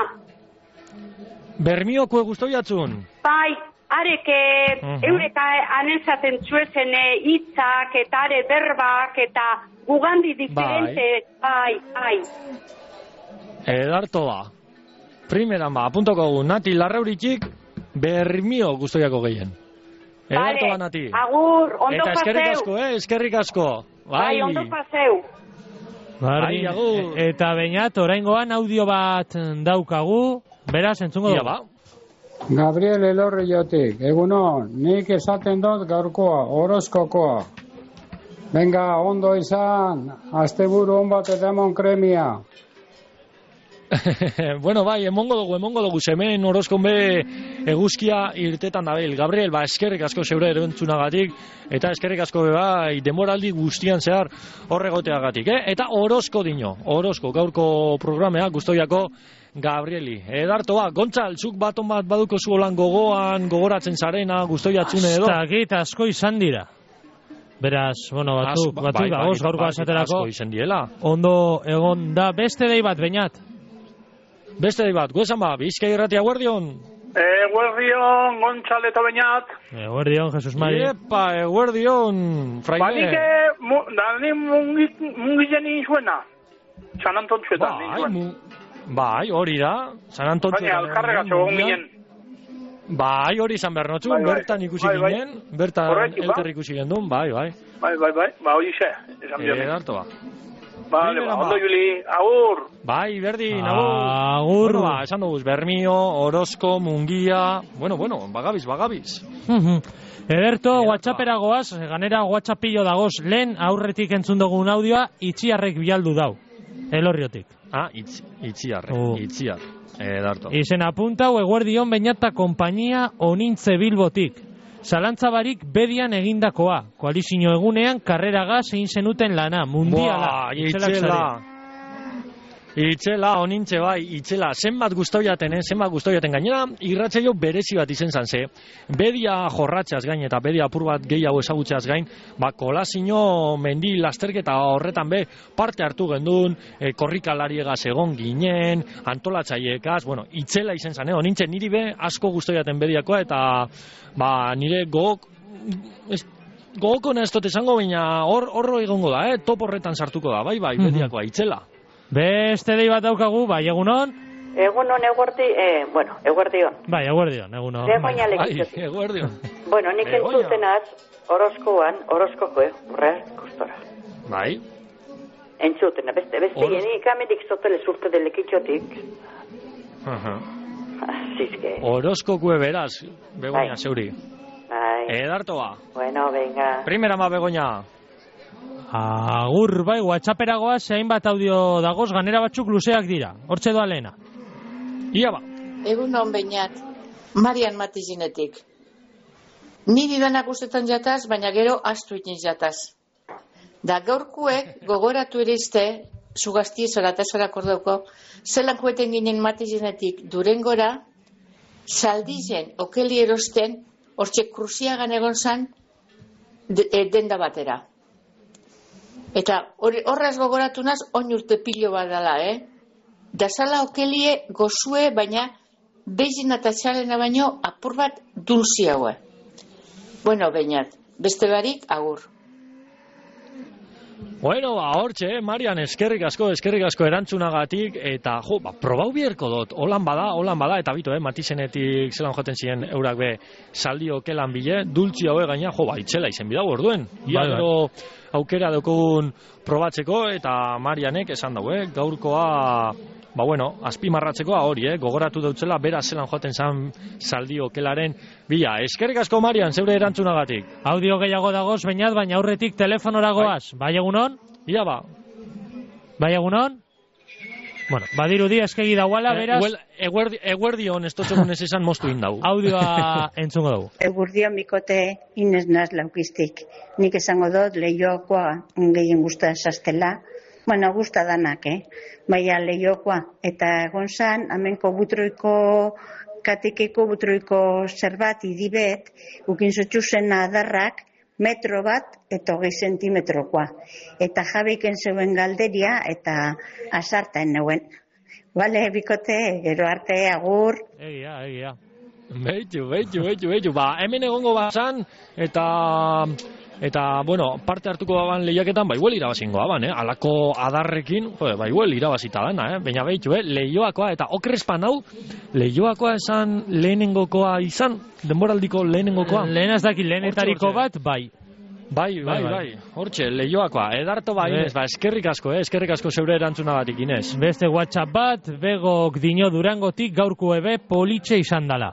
Bermioko gustau jatzun? Bai, arek uh -huh. eureka anezaten txuezen hitzak eta are berbak eta gugandi diferente, bai, bai. Edarto ba. Primeran ba, apuntoko gu, Nati Larrauritik Bermio guztoiako gehien. Edarto ba, Nati. Agur, ondo paseu. Eta eskerrik asko, eh, eskerrik asko. Bai, bai ondo paseu. Bai, agur. Eta bainat, oraingoan audio bat daukagu, beraz, entzungo dugu. Ba. Gabriel Elorriotik, egunon, nik esaten dut gaurkoa, Orozkokoa. Venga, ondo izan, asteburu on bat eta emon kremia. Bueno, bai, emongo dugu, emongo dugu, hemen Orozkon be eguzkia irtetan dabil. Gabriel, ba, eskerrik asko zeure erantzunagatik, eta eskerrik asko be bai, demoraldi guztian zehar horregoteagatik, eh? Eta Orozko dino, Orozko, gaurko programea, guztoiako Gabrieli. Edarto ba, Gontzal, zuk baton bat baduko zu holan gogoan, gogoratzen zarena, guztoiatzune edo? Aztakit asko izan dira. Beraz, bueno, batzuk, As, batzuk bai, dagoz, bai, gaurko bai, azaterako. Asko izan diela. Ondo egon da, beste dei bat, bainat. Beste dei bat, guezan ba, Bizkai Irratia Guardion. Eguerdion, Gontzal eta bainat. Eguerdion, Jesus Mari. Epa, eguerdion, fraile. Ba, nike, da ni mungizen inzuena. San Anton txuetan inzuen. Bai, hori da, San Anton txuetan. Baina, alkarrega zegoen ginen. Bai, hori izan behar notzu, bai, bai. bertan ikusi bai, bai. ginen, bertan Horretik, elkar ba? ikusi gendun, bai, bai. Bai, bai, bai, ba, hori xe, esan bionik. Edarto ba. Vale, ba, ondo Juli, agur. Bai, berdin, agur. Agur. Bueno, ba, esan dugu, Bermio, Orozko, Mungia, bueno, bueno, bagabiz, bagabiz. Ederto, WhatsAppera goaz, ganera WhatsAppillo dagoz, lehen aurretik entzun dugun audioa, itxiarrek bialdu dau, Elorriotik. Ah, itzi, itziarrek, uh. itziar, edarto. Izen apuntau, eguerdion bainata kompainia onintze Bilbotik. Zalantzabarik bedian egindakoa. Koalizio egunean karreragaz egin zenuten lana. Mundiala. Boa, itxela. Itxela, onintxe bai, itxela. Zenbat gustau jaten, eh? Zenbat gustau jaten. Gainera, irratsaio berezi bat izen zan, ze. Bedia jorratxeaz gain eta bedia apur bat gehiago ezagutxeaz gain, ba, kolazio mendi lasterketa horretan be parte hartu gendun, e, korrikalariegaz egon ginen, antolatzaiekaz, bueno, itxela izen zan, eh? Onintxe niri be asko gustau jaten bediakoa eta ba, nire gogok ez, gogokona ez dut esango, baina hor horro egongo da, eh? Top horretan sartuko da, bai, bai, bediakoa, itxela. Beste dei bat daukagu, bai, egunon? Egunon, eguerdi, eh, bueno, eguerdion. Bai, eguerdion, egunon. Begoña bai. legitzotik. Eguerdion. Bueno, nik entzutenaz, orozkoan, orozkoko, eh, urra, kostora. Bai. Entzutena, beste, beste, Oroz... nik amedik zotele zurte delikitzotik. Aha. Zizke. Orozkokue beraz, Begoña, Bai. zeuri. Bai. Edartoa. Bueno, venga. Primera ma, Begoña. Agur, bai, WhatsApperagoa zein bat audio dagoz, ganera batzuk luzeak dira. Hortxe doa lehena. Ia ba. Egun hon behinat, Marian Matizinetik. Niri danak ustetan jataz, baina gero astu ikin jataz. Da gaurkuek gogoratu ere izte, zugazti ezora eta ezora kordauko, zelan kueten ginen Matizinetik Durengora, saldizen okeli erosten, hortxe kruziagan egon zan, de, e, denda batera. Eta horraz gogoratu naz, oin urte pilo bat dala, eh? Da sala okelie gozue, baina beizin eta txalena baino apur bat dulzi haue. Bueno, bainat, beste barik, agur. Bueno, ba, hortxe, eh? Marian, eskerrik asko, eskerrik asko erantzunagatik, eta, jo, ba, probau bierko dut, holan bada, holan bada, eta bitu, eh, Matizenetik zelan joten ziren eurak be, saldi okelan bile, dultzi haue gaina, jo, ba, itxela izen bidau orduen. Ia Bai, bai. gero aukera daukogun probatzeko, eta Marianek esan dau, eh, gaurkoa, ba, bueno, azpimarratzekoa hori, eh, gogoratu dautzela, bera zelan joten zan saldi okelaren bila. Eskerrik asko, Marian, zeure erantzunagatik. Audio gehiago dagoz, bainat, baina aurretik telefonoragoaz. Bai, egunon? Ia ba. Bai, egunon? Bueno, badirudi eskegi dauala, beraz... Eh, eguerdi, eguerdion, ez totxogunez esan moztu indau. Audioa entzungo dugu. Eguerdion bikote Inez naz laukiztik. Nik esango dut lehiokoa gehien gusta esaztela. Bueno, gusta danak, eh? Baina lehiokoa. Eta egon zan, amenko butroiko, katikeko butroiko zerbat idibet, ukin zotxuzen adarrak, metro bat eta hogei zentimetrokoa. Eta jabiken zeuen galderia eta azartaen neuen. Bale, bikote, gero arte, agur. Egia, egia. Beitu, beitu, beitu, beitu. Ba, hemen egongo bazan, eta... Eta, bueno, parte hartuko daban lehiaketan, ba, igual irabazingoa ban, eh? Alako adarrekin, jo, ba, igual irabazita dana, eh? Baina behitu, eh? Lehioakoa, eta okrespan hau, lehioakoa esan lehenengokoa izan, denboraldiko lehenengokoa. Lehen ez daki lehenetariko bat, bai. Bai, bai, bai. Hortxe, lehioakoa. Edarto ba, Inez, ba, eskerrik asko, eh? Eskerrik asko zeure erantzunagatik, Inez. Beste WhatsApp bat, begok dino Durangotik gaurko ebe politxe izan dala.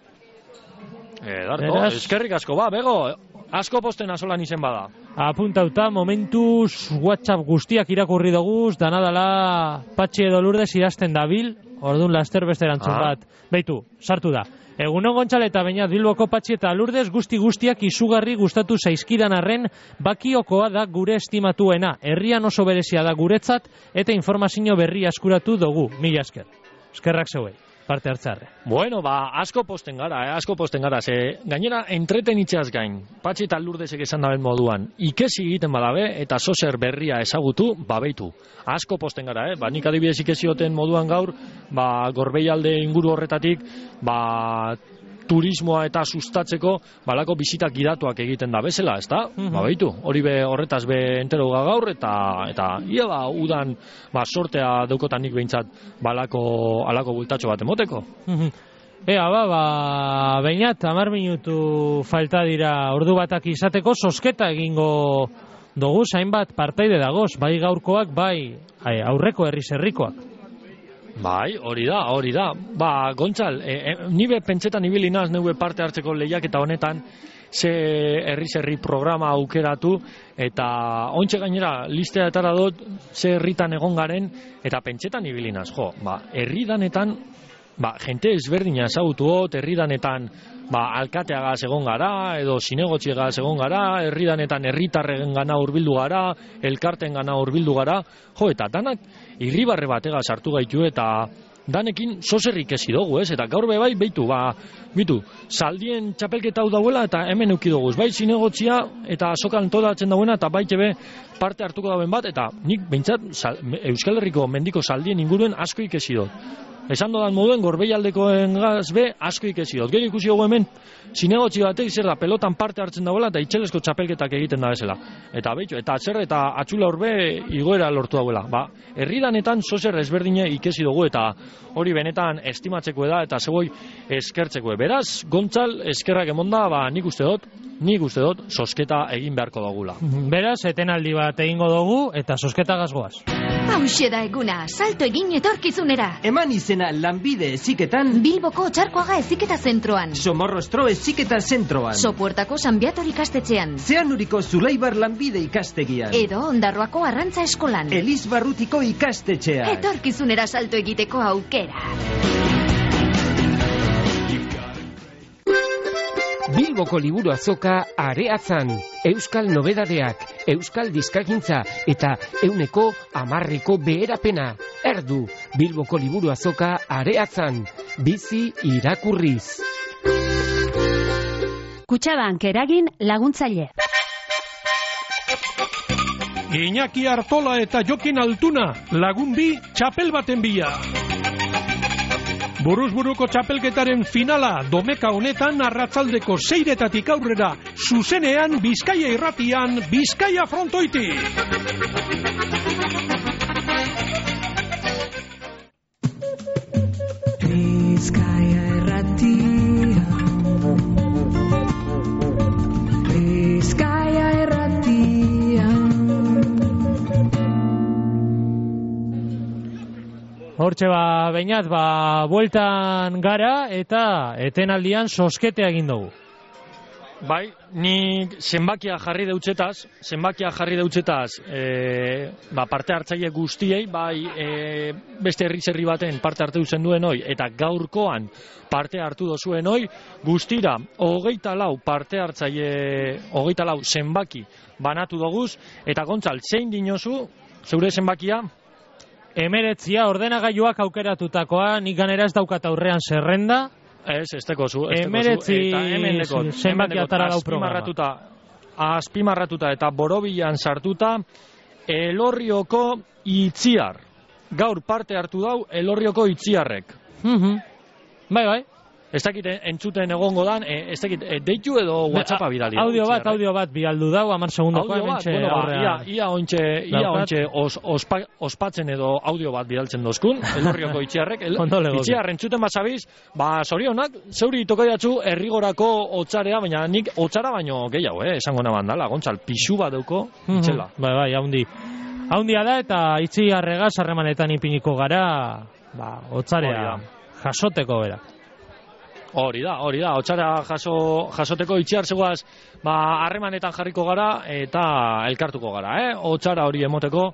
Edarto, Eraz... eskerrik asko, ba, bego, asko posten azolan izen bada. Apuntauta, momentuz WhatsApp guztiak irakurri doguz, danadala Patxi edo Lourdes idazten dabil, orduan laster beste erantzun ah. bat. Beitu, sartu da. Egunon Gontzal eta Beñat Bilboko Patxi eta Lourdes guzti guztiak izugarri gustatu zaizkidan arren bakiokoa da gure estimatuena. Herrian oso berezia da guretzat eta informazio berri askuratu dugu. Mila esker. Eskerrak zeuei. Parte hartzarre. Bueno, ba, asko posten gara, eh? asko posten gara, ze gainera entretenitzeaz gain, Patxi eta Lourdesek esan daben moduan, ikesi egiten badabe, eta sozer berria ezagutu, babeitu. Asko posten gara, eh? Ba, nik adibidez ikesioten moduan gaur, ba, Gorbeialde inguru horretatik, ba, turismoa eta sustatzeko, balako bizitak gidatuak egiten da bezala, ezta? Mm-hmm. Ba, beitu, hori be horretaz be entero gaur, eta, eta ia ba, udan, ba, sortea daukotanik behintzat, balako, alako bultatxo bat emoteko. Mm-hmm. Ea, ba, ba, Beñat, hamar minutu falta dira ordu batak izateko, sosketa egingo dugu, hainbat partaide dagoz, bai gaurkoak, bai aurreko herri zerrikoak. Bai, hori da, hori da. Ba, Gontzal, e, e, nibe pentsetan ibili naz neue parte hartzeko lehiaketa honetan, ze herri-zerri programa aukeratu, eta ontxe gainera listeatara dut, ze herritan egon garen, eta pentsetan ibili naz, jo, ba, herridanetan, ba, jente ezberdina ezagutuot, herridanetan, ba, alkateagaz egon gara, edo zinegotxiegaz egon gara, herridanetan herritarren gana hurbildu gara, elkarten gana hurbildu gara, jo, eta danak irribarre batega sartu gaitu, eta danekin zoserrik ezi dugu, ez? Eta gaur be bai, beitu, ba, bitu, saldien txapelketa hau dauela, eta hemen euki dugu, bai zinegotxia, eta azoka antolatzen dauena, eta baite be parte hartuko dauen bat, eta nik behintzat sal, Euskal Herriko mendiko saldien inguruen asko ikesi dut. esan dodan moduen gorbeialdekoen gazbe asko ikesi dut. Gero ikusi dugu hemen, zinegotzi batek zer da, pelotan parte hartzen dagoela eta itxelesko txapelketak egiten da bezala. Eta behitu, eta zer eta atxula horbe igoera lortu dauela. Ba, herridanetan zozer ezberdine ikesi dugu eta hori benetan estimatzeko da eta zegoi eskertzeko. Beraz, Gontzal, eskerrak emonda, ba, nik uste dut, nik uste dut, sosketa egin beharko dugula. Beraz, etenaldi bat egingo dugu eta sosketa gazgoaz. Hauxe da eguna, salto egin etorkizunera. Eman izena lanbide eziketan Bilboko Txarkoaga eziketa zentroan. Somorrostro eziketa zentroan. Sopuertako San Biator ikastetxean. Zeanuriko Zulaibar lanbide ikastegian. Edo Ondarroako Arrantza eskolan. Elizbarrutiko ikastetxean. Etorkizunera salto egiteko aukera. Bilboko liburu azoka areatzan, euskal nobedadeak, euskal dizkagintza eta euneko amarreko beherapena. Erdu, Bilboko liburu azoka areatzan, bizi irakurriz. Kutxabank eragin laguntzaile. Iñaki Artola eta Jokin Altuna, lagun bi txapel baten bila. Buruz-buruko txapelketaren finala domeka honetan arratzaldeko seiretatik aurrera zuzenean Bizkaia irratian Bizkaia frontoiti. Bizkaia irratia. Bizkaia irratia. Hortxe ba, Beñat, ba, bueltan gara eta etenaldian sosketea egin dugu. Bai, nik zenbakia jarri deutzetaz, zenbakia jarri deutzetaz, e, ba, parte hartzaile guztiei, bai, e, beste herri-zerri baten parte hartu zen duen hoi, eta gaurkoan parte hartu dozuen hoi, guztira, hogeita lau parte hartzaile, hogeita lau zenbaki banatu doguz, eta Gontzal, zein dinozu, zeure zenbakia? Emeretzia, ordenagailuak aukeratutakoa, nik ganera ez daukat aurrean zerrenda. Ez, ez teko zu. Emeretzi zenbaki atara dau programa. Azpimarratuta eta borobilan sartuta, Elorrioko Itziar. Gaur parte hartu dau Elorrioko Itziarrek. Bai, bai. Ez dakit entzuten egongo dan, ez dakit deitu edo WhatsAppa bidali. Audio bat, audio bat bialdu dau, amar segundoko hementxe aurrean. Ia ointxe ospatzen edo audio bat bidaltzen dozkun, Elorrioko Itziarrek. Itziar, entzuten basabiz, ba, sorionak, zeuri tokaiatzu errigorako otzarea, baina nik otzara baino gehiago, eh, esango naban dala, Gontzal, pixu bat dauko, itxela. Bai, bai, haundi. Haundia da eta Itziarregaz harremanetan ipiniko gara, ba, otzarea jasoteko bera. Hori da, hori da, otsara jaso, jasoteko Itziar zegoaz, ba, harremanetan jarriko gara eta elkartuko gara, eh? Otsara hori emoteko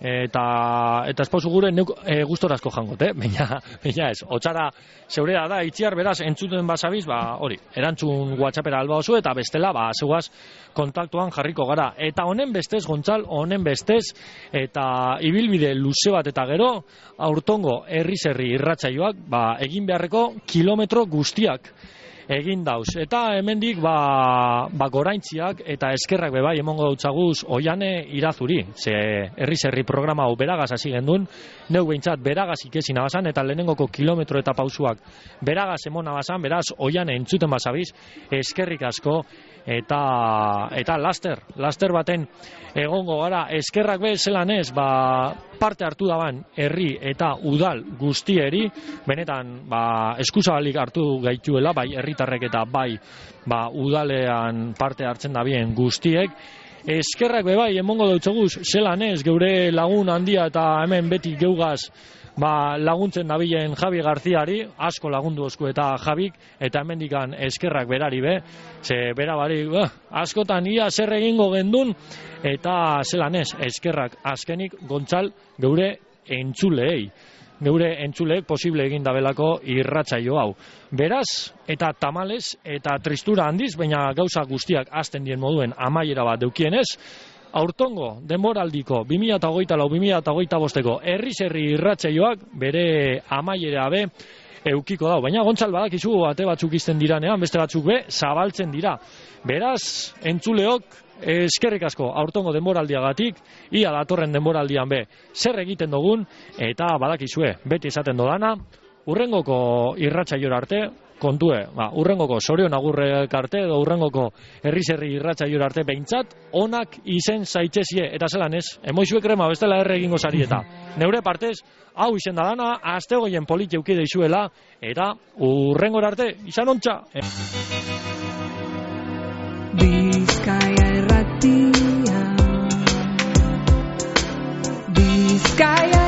eta eta esposu gure neuk e, gustorazko jangot, eh? Baina, baina ez, otsara zeurea da Itziar, beraz, entzuten basabiz, ba, hori, erantzun WhatsAppera alba oso eta bestela, ba, zegoaz kontaktuan jarriko gara. Eta honen bestez, Gontzal, honen bestez, eta ibilbide luze bat eta gero, aurtongo herri-zerri irratsaioak, ba, egin beharreko kilometro guztiak egin dauz. Eta hemendik ba, ba goraintziak eta eskerrak bebai emongo dautzaguz Oiane Irazuri. Ze herri-zerri programa hau beragaz hasi gendun, neu behintzat beragaz ikesi nabazan, eta lehenengoko kilometro eta pausuak beragaz emona bazan, beraz Oiane entzuten basabiz, eskerrik asko, eta eta laster, laster baten egongo gara, eskerrak be zelan ez, ba, parte hartu daban herri eta udal guztieri, benetan ba, eskuzabalik hartu gaituela, bai herritarrek eta bai ba, udalean parte hartzen dabien guztiek. Eskerrak be bai emongo dautzoguz zelan ez, geure lagun handia eta hemen beti geugaz ba, laguntzen dabilen Javi Garziari, asko lagundu osku eta Javik, eta hemendikan eskerrak berari be, ze bera bari, bah, askotan ia zer egingo gendun, eta zelan ez, eskerrak azkenik Gontzal geure entzuleei. Geure entzuleek posible egin dabelako irratsaio hau. Beraz, eta tamales, eta tristura handiz, baina gauza guztiak hasten dien moduen amaiera bat deukienez, aurtongo denboraldiko bi mila hogeita lau bi mila hogeita bosteko herri-zerri irratsaioak bere amaiera be eukiko dau. Baina Gontzal badakizu ate batzuk izten diranean, beste batzuk be zabaltzen dira. Beraz, entzuleok, eskerrik asko aurtongo denboraldiagatik, ia datorren denboraldian be zer egiten dugun, eta badakizue, beti esaten dodana, urrengoko irratsaiora arte, kontue, ba, urrengoko Sorion agurrek arte edo urrengoko herri-herri irratsaiora arte behintzat onak izen zaitzezie, eta zelan ez, emoizue krema bestela erre egingo sarieta. Neure partez, hau izen da dana, azte goien politia eukide izuela, eta urrengora arte, izan ontsa! Bizkaia erratia Bizkaia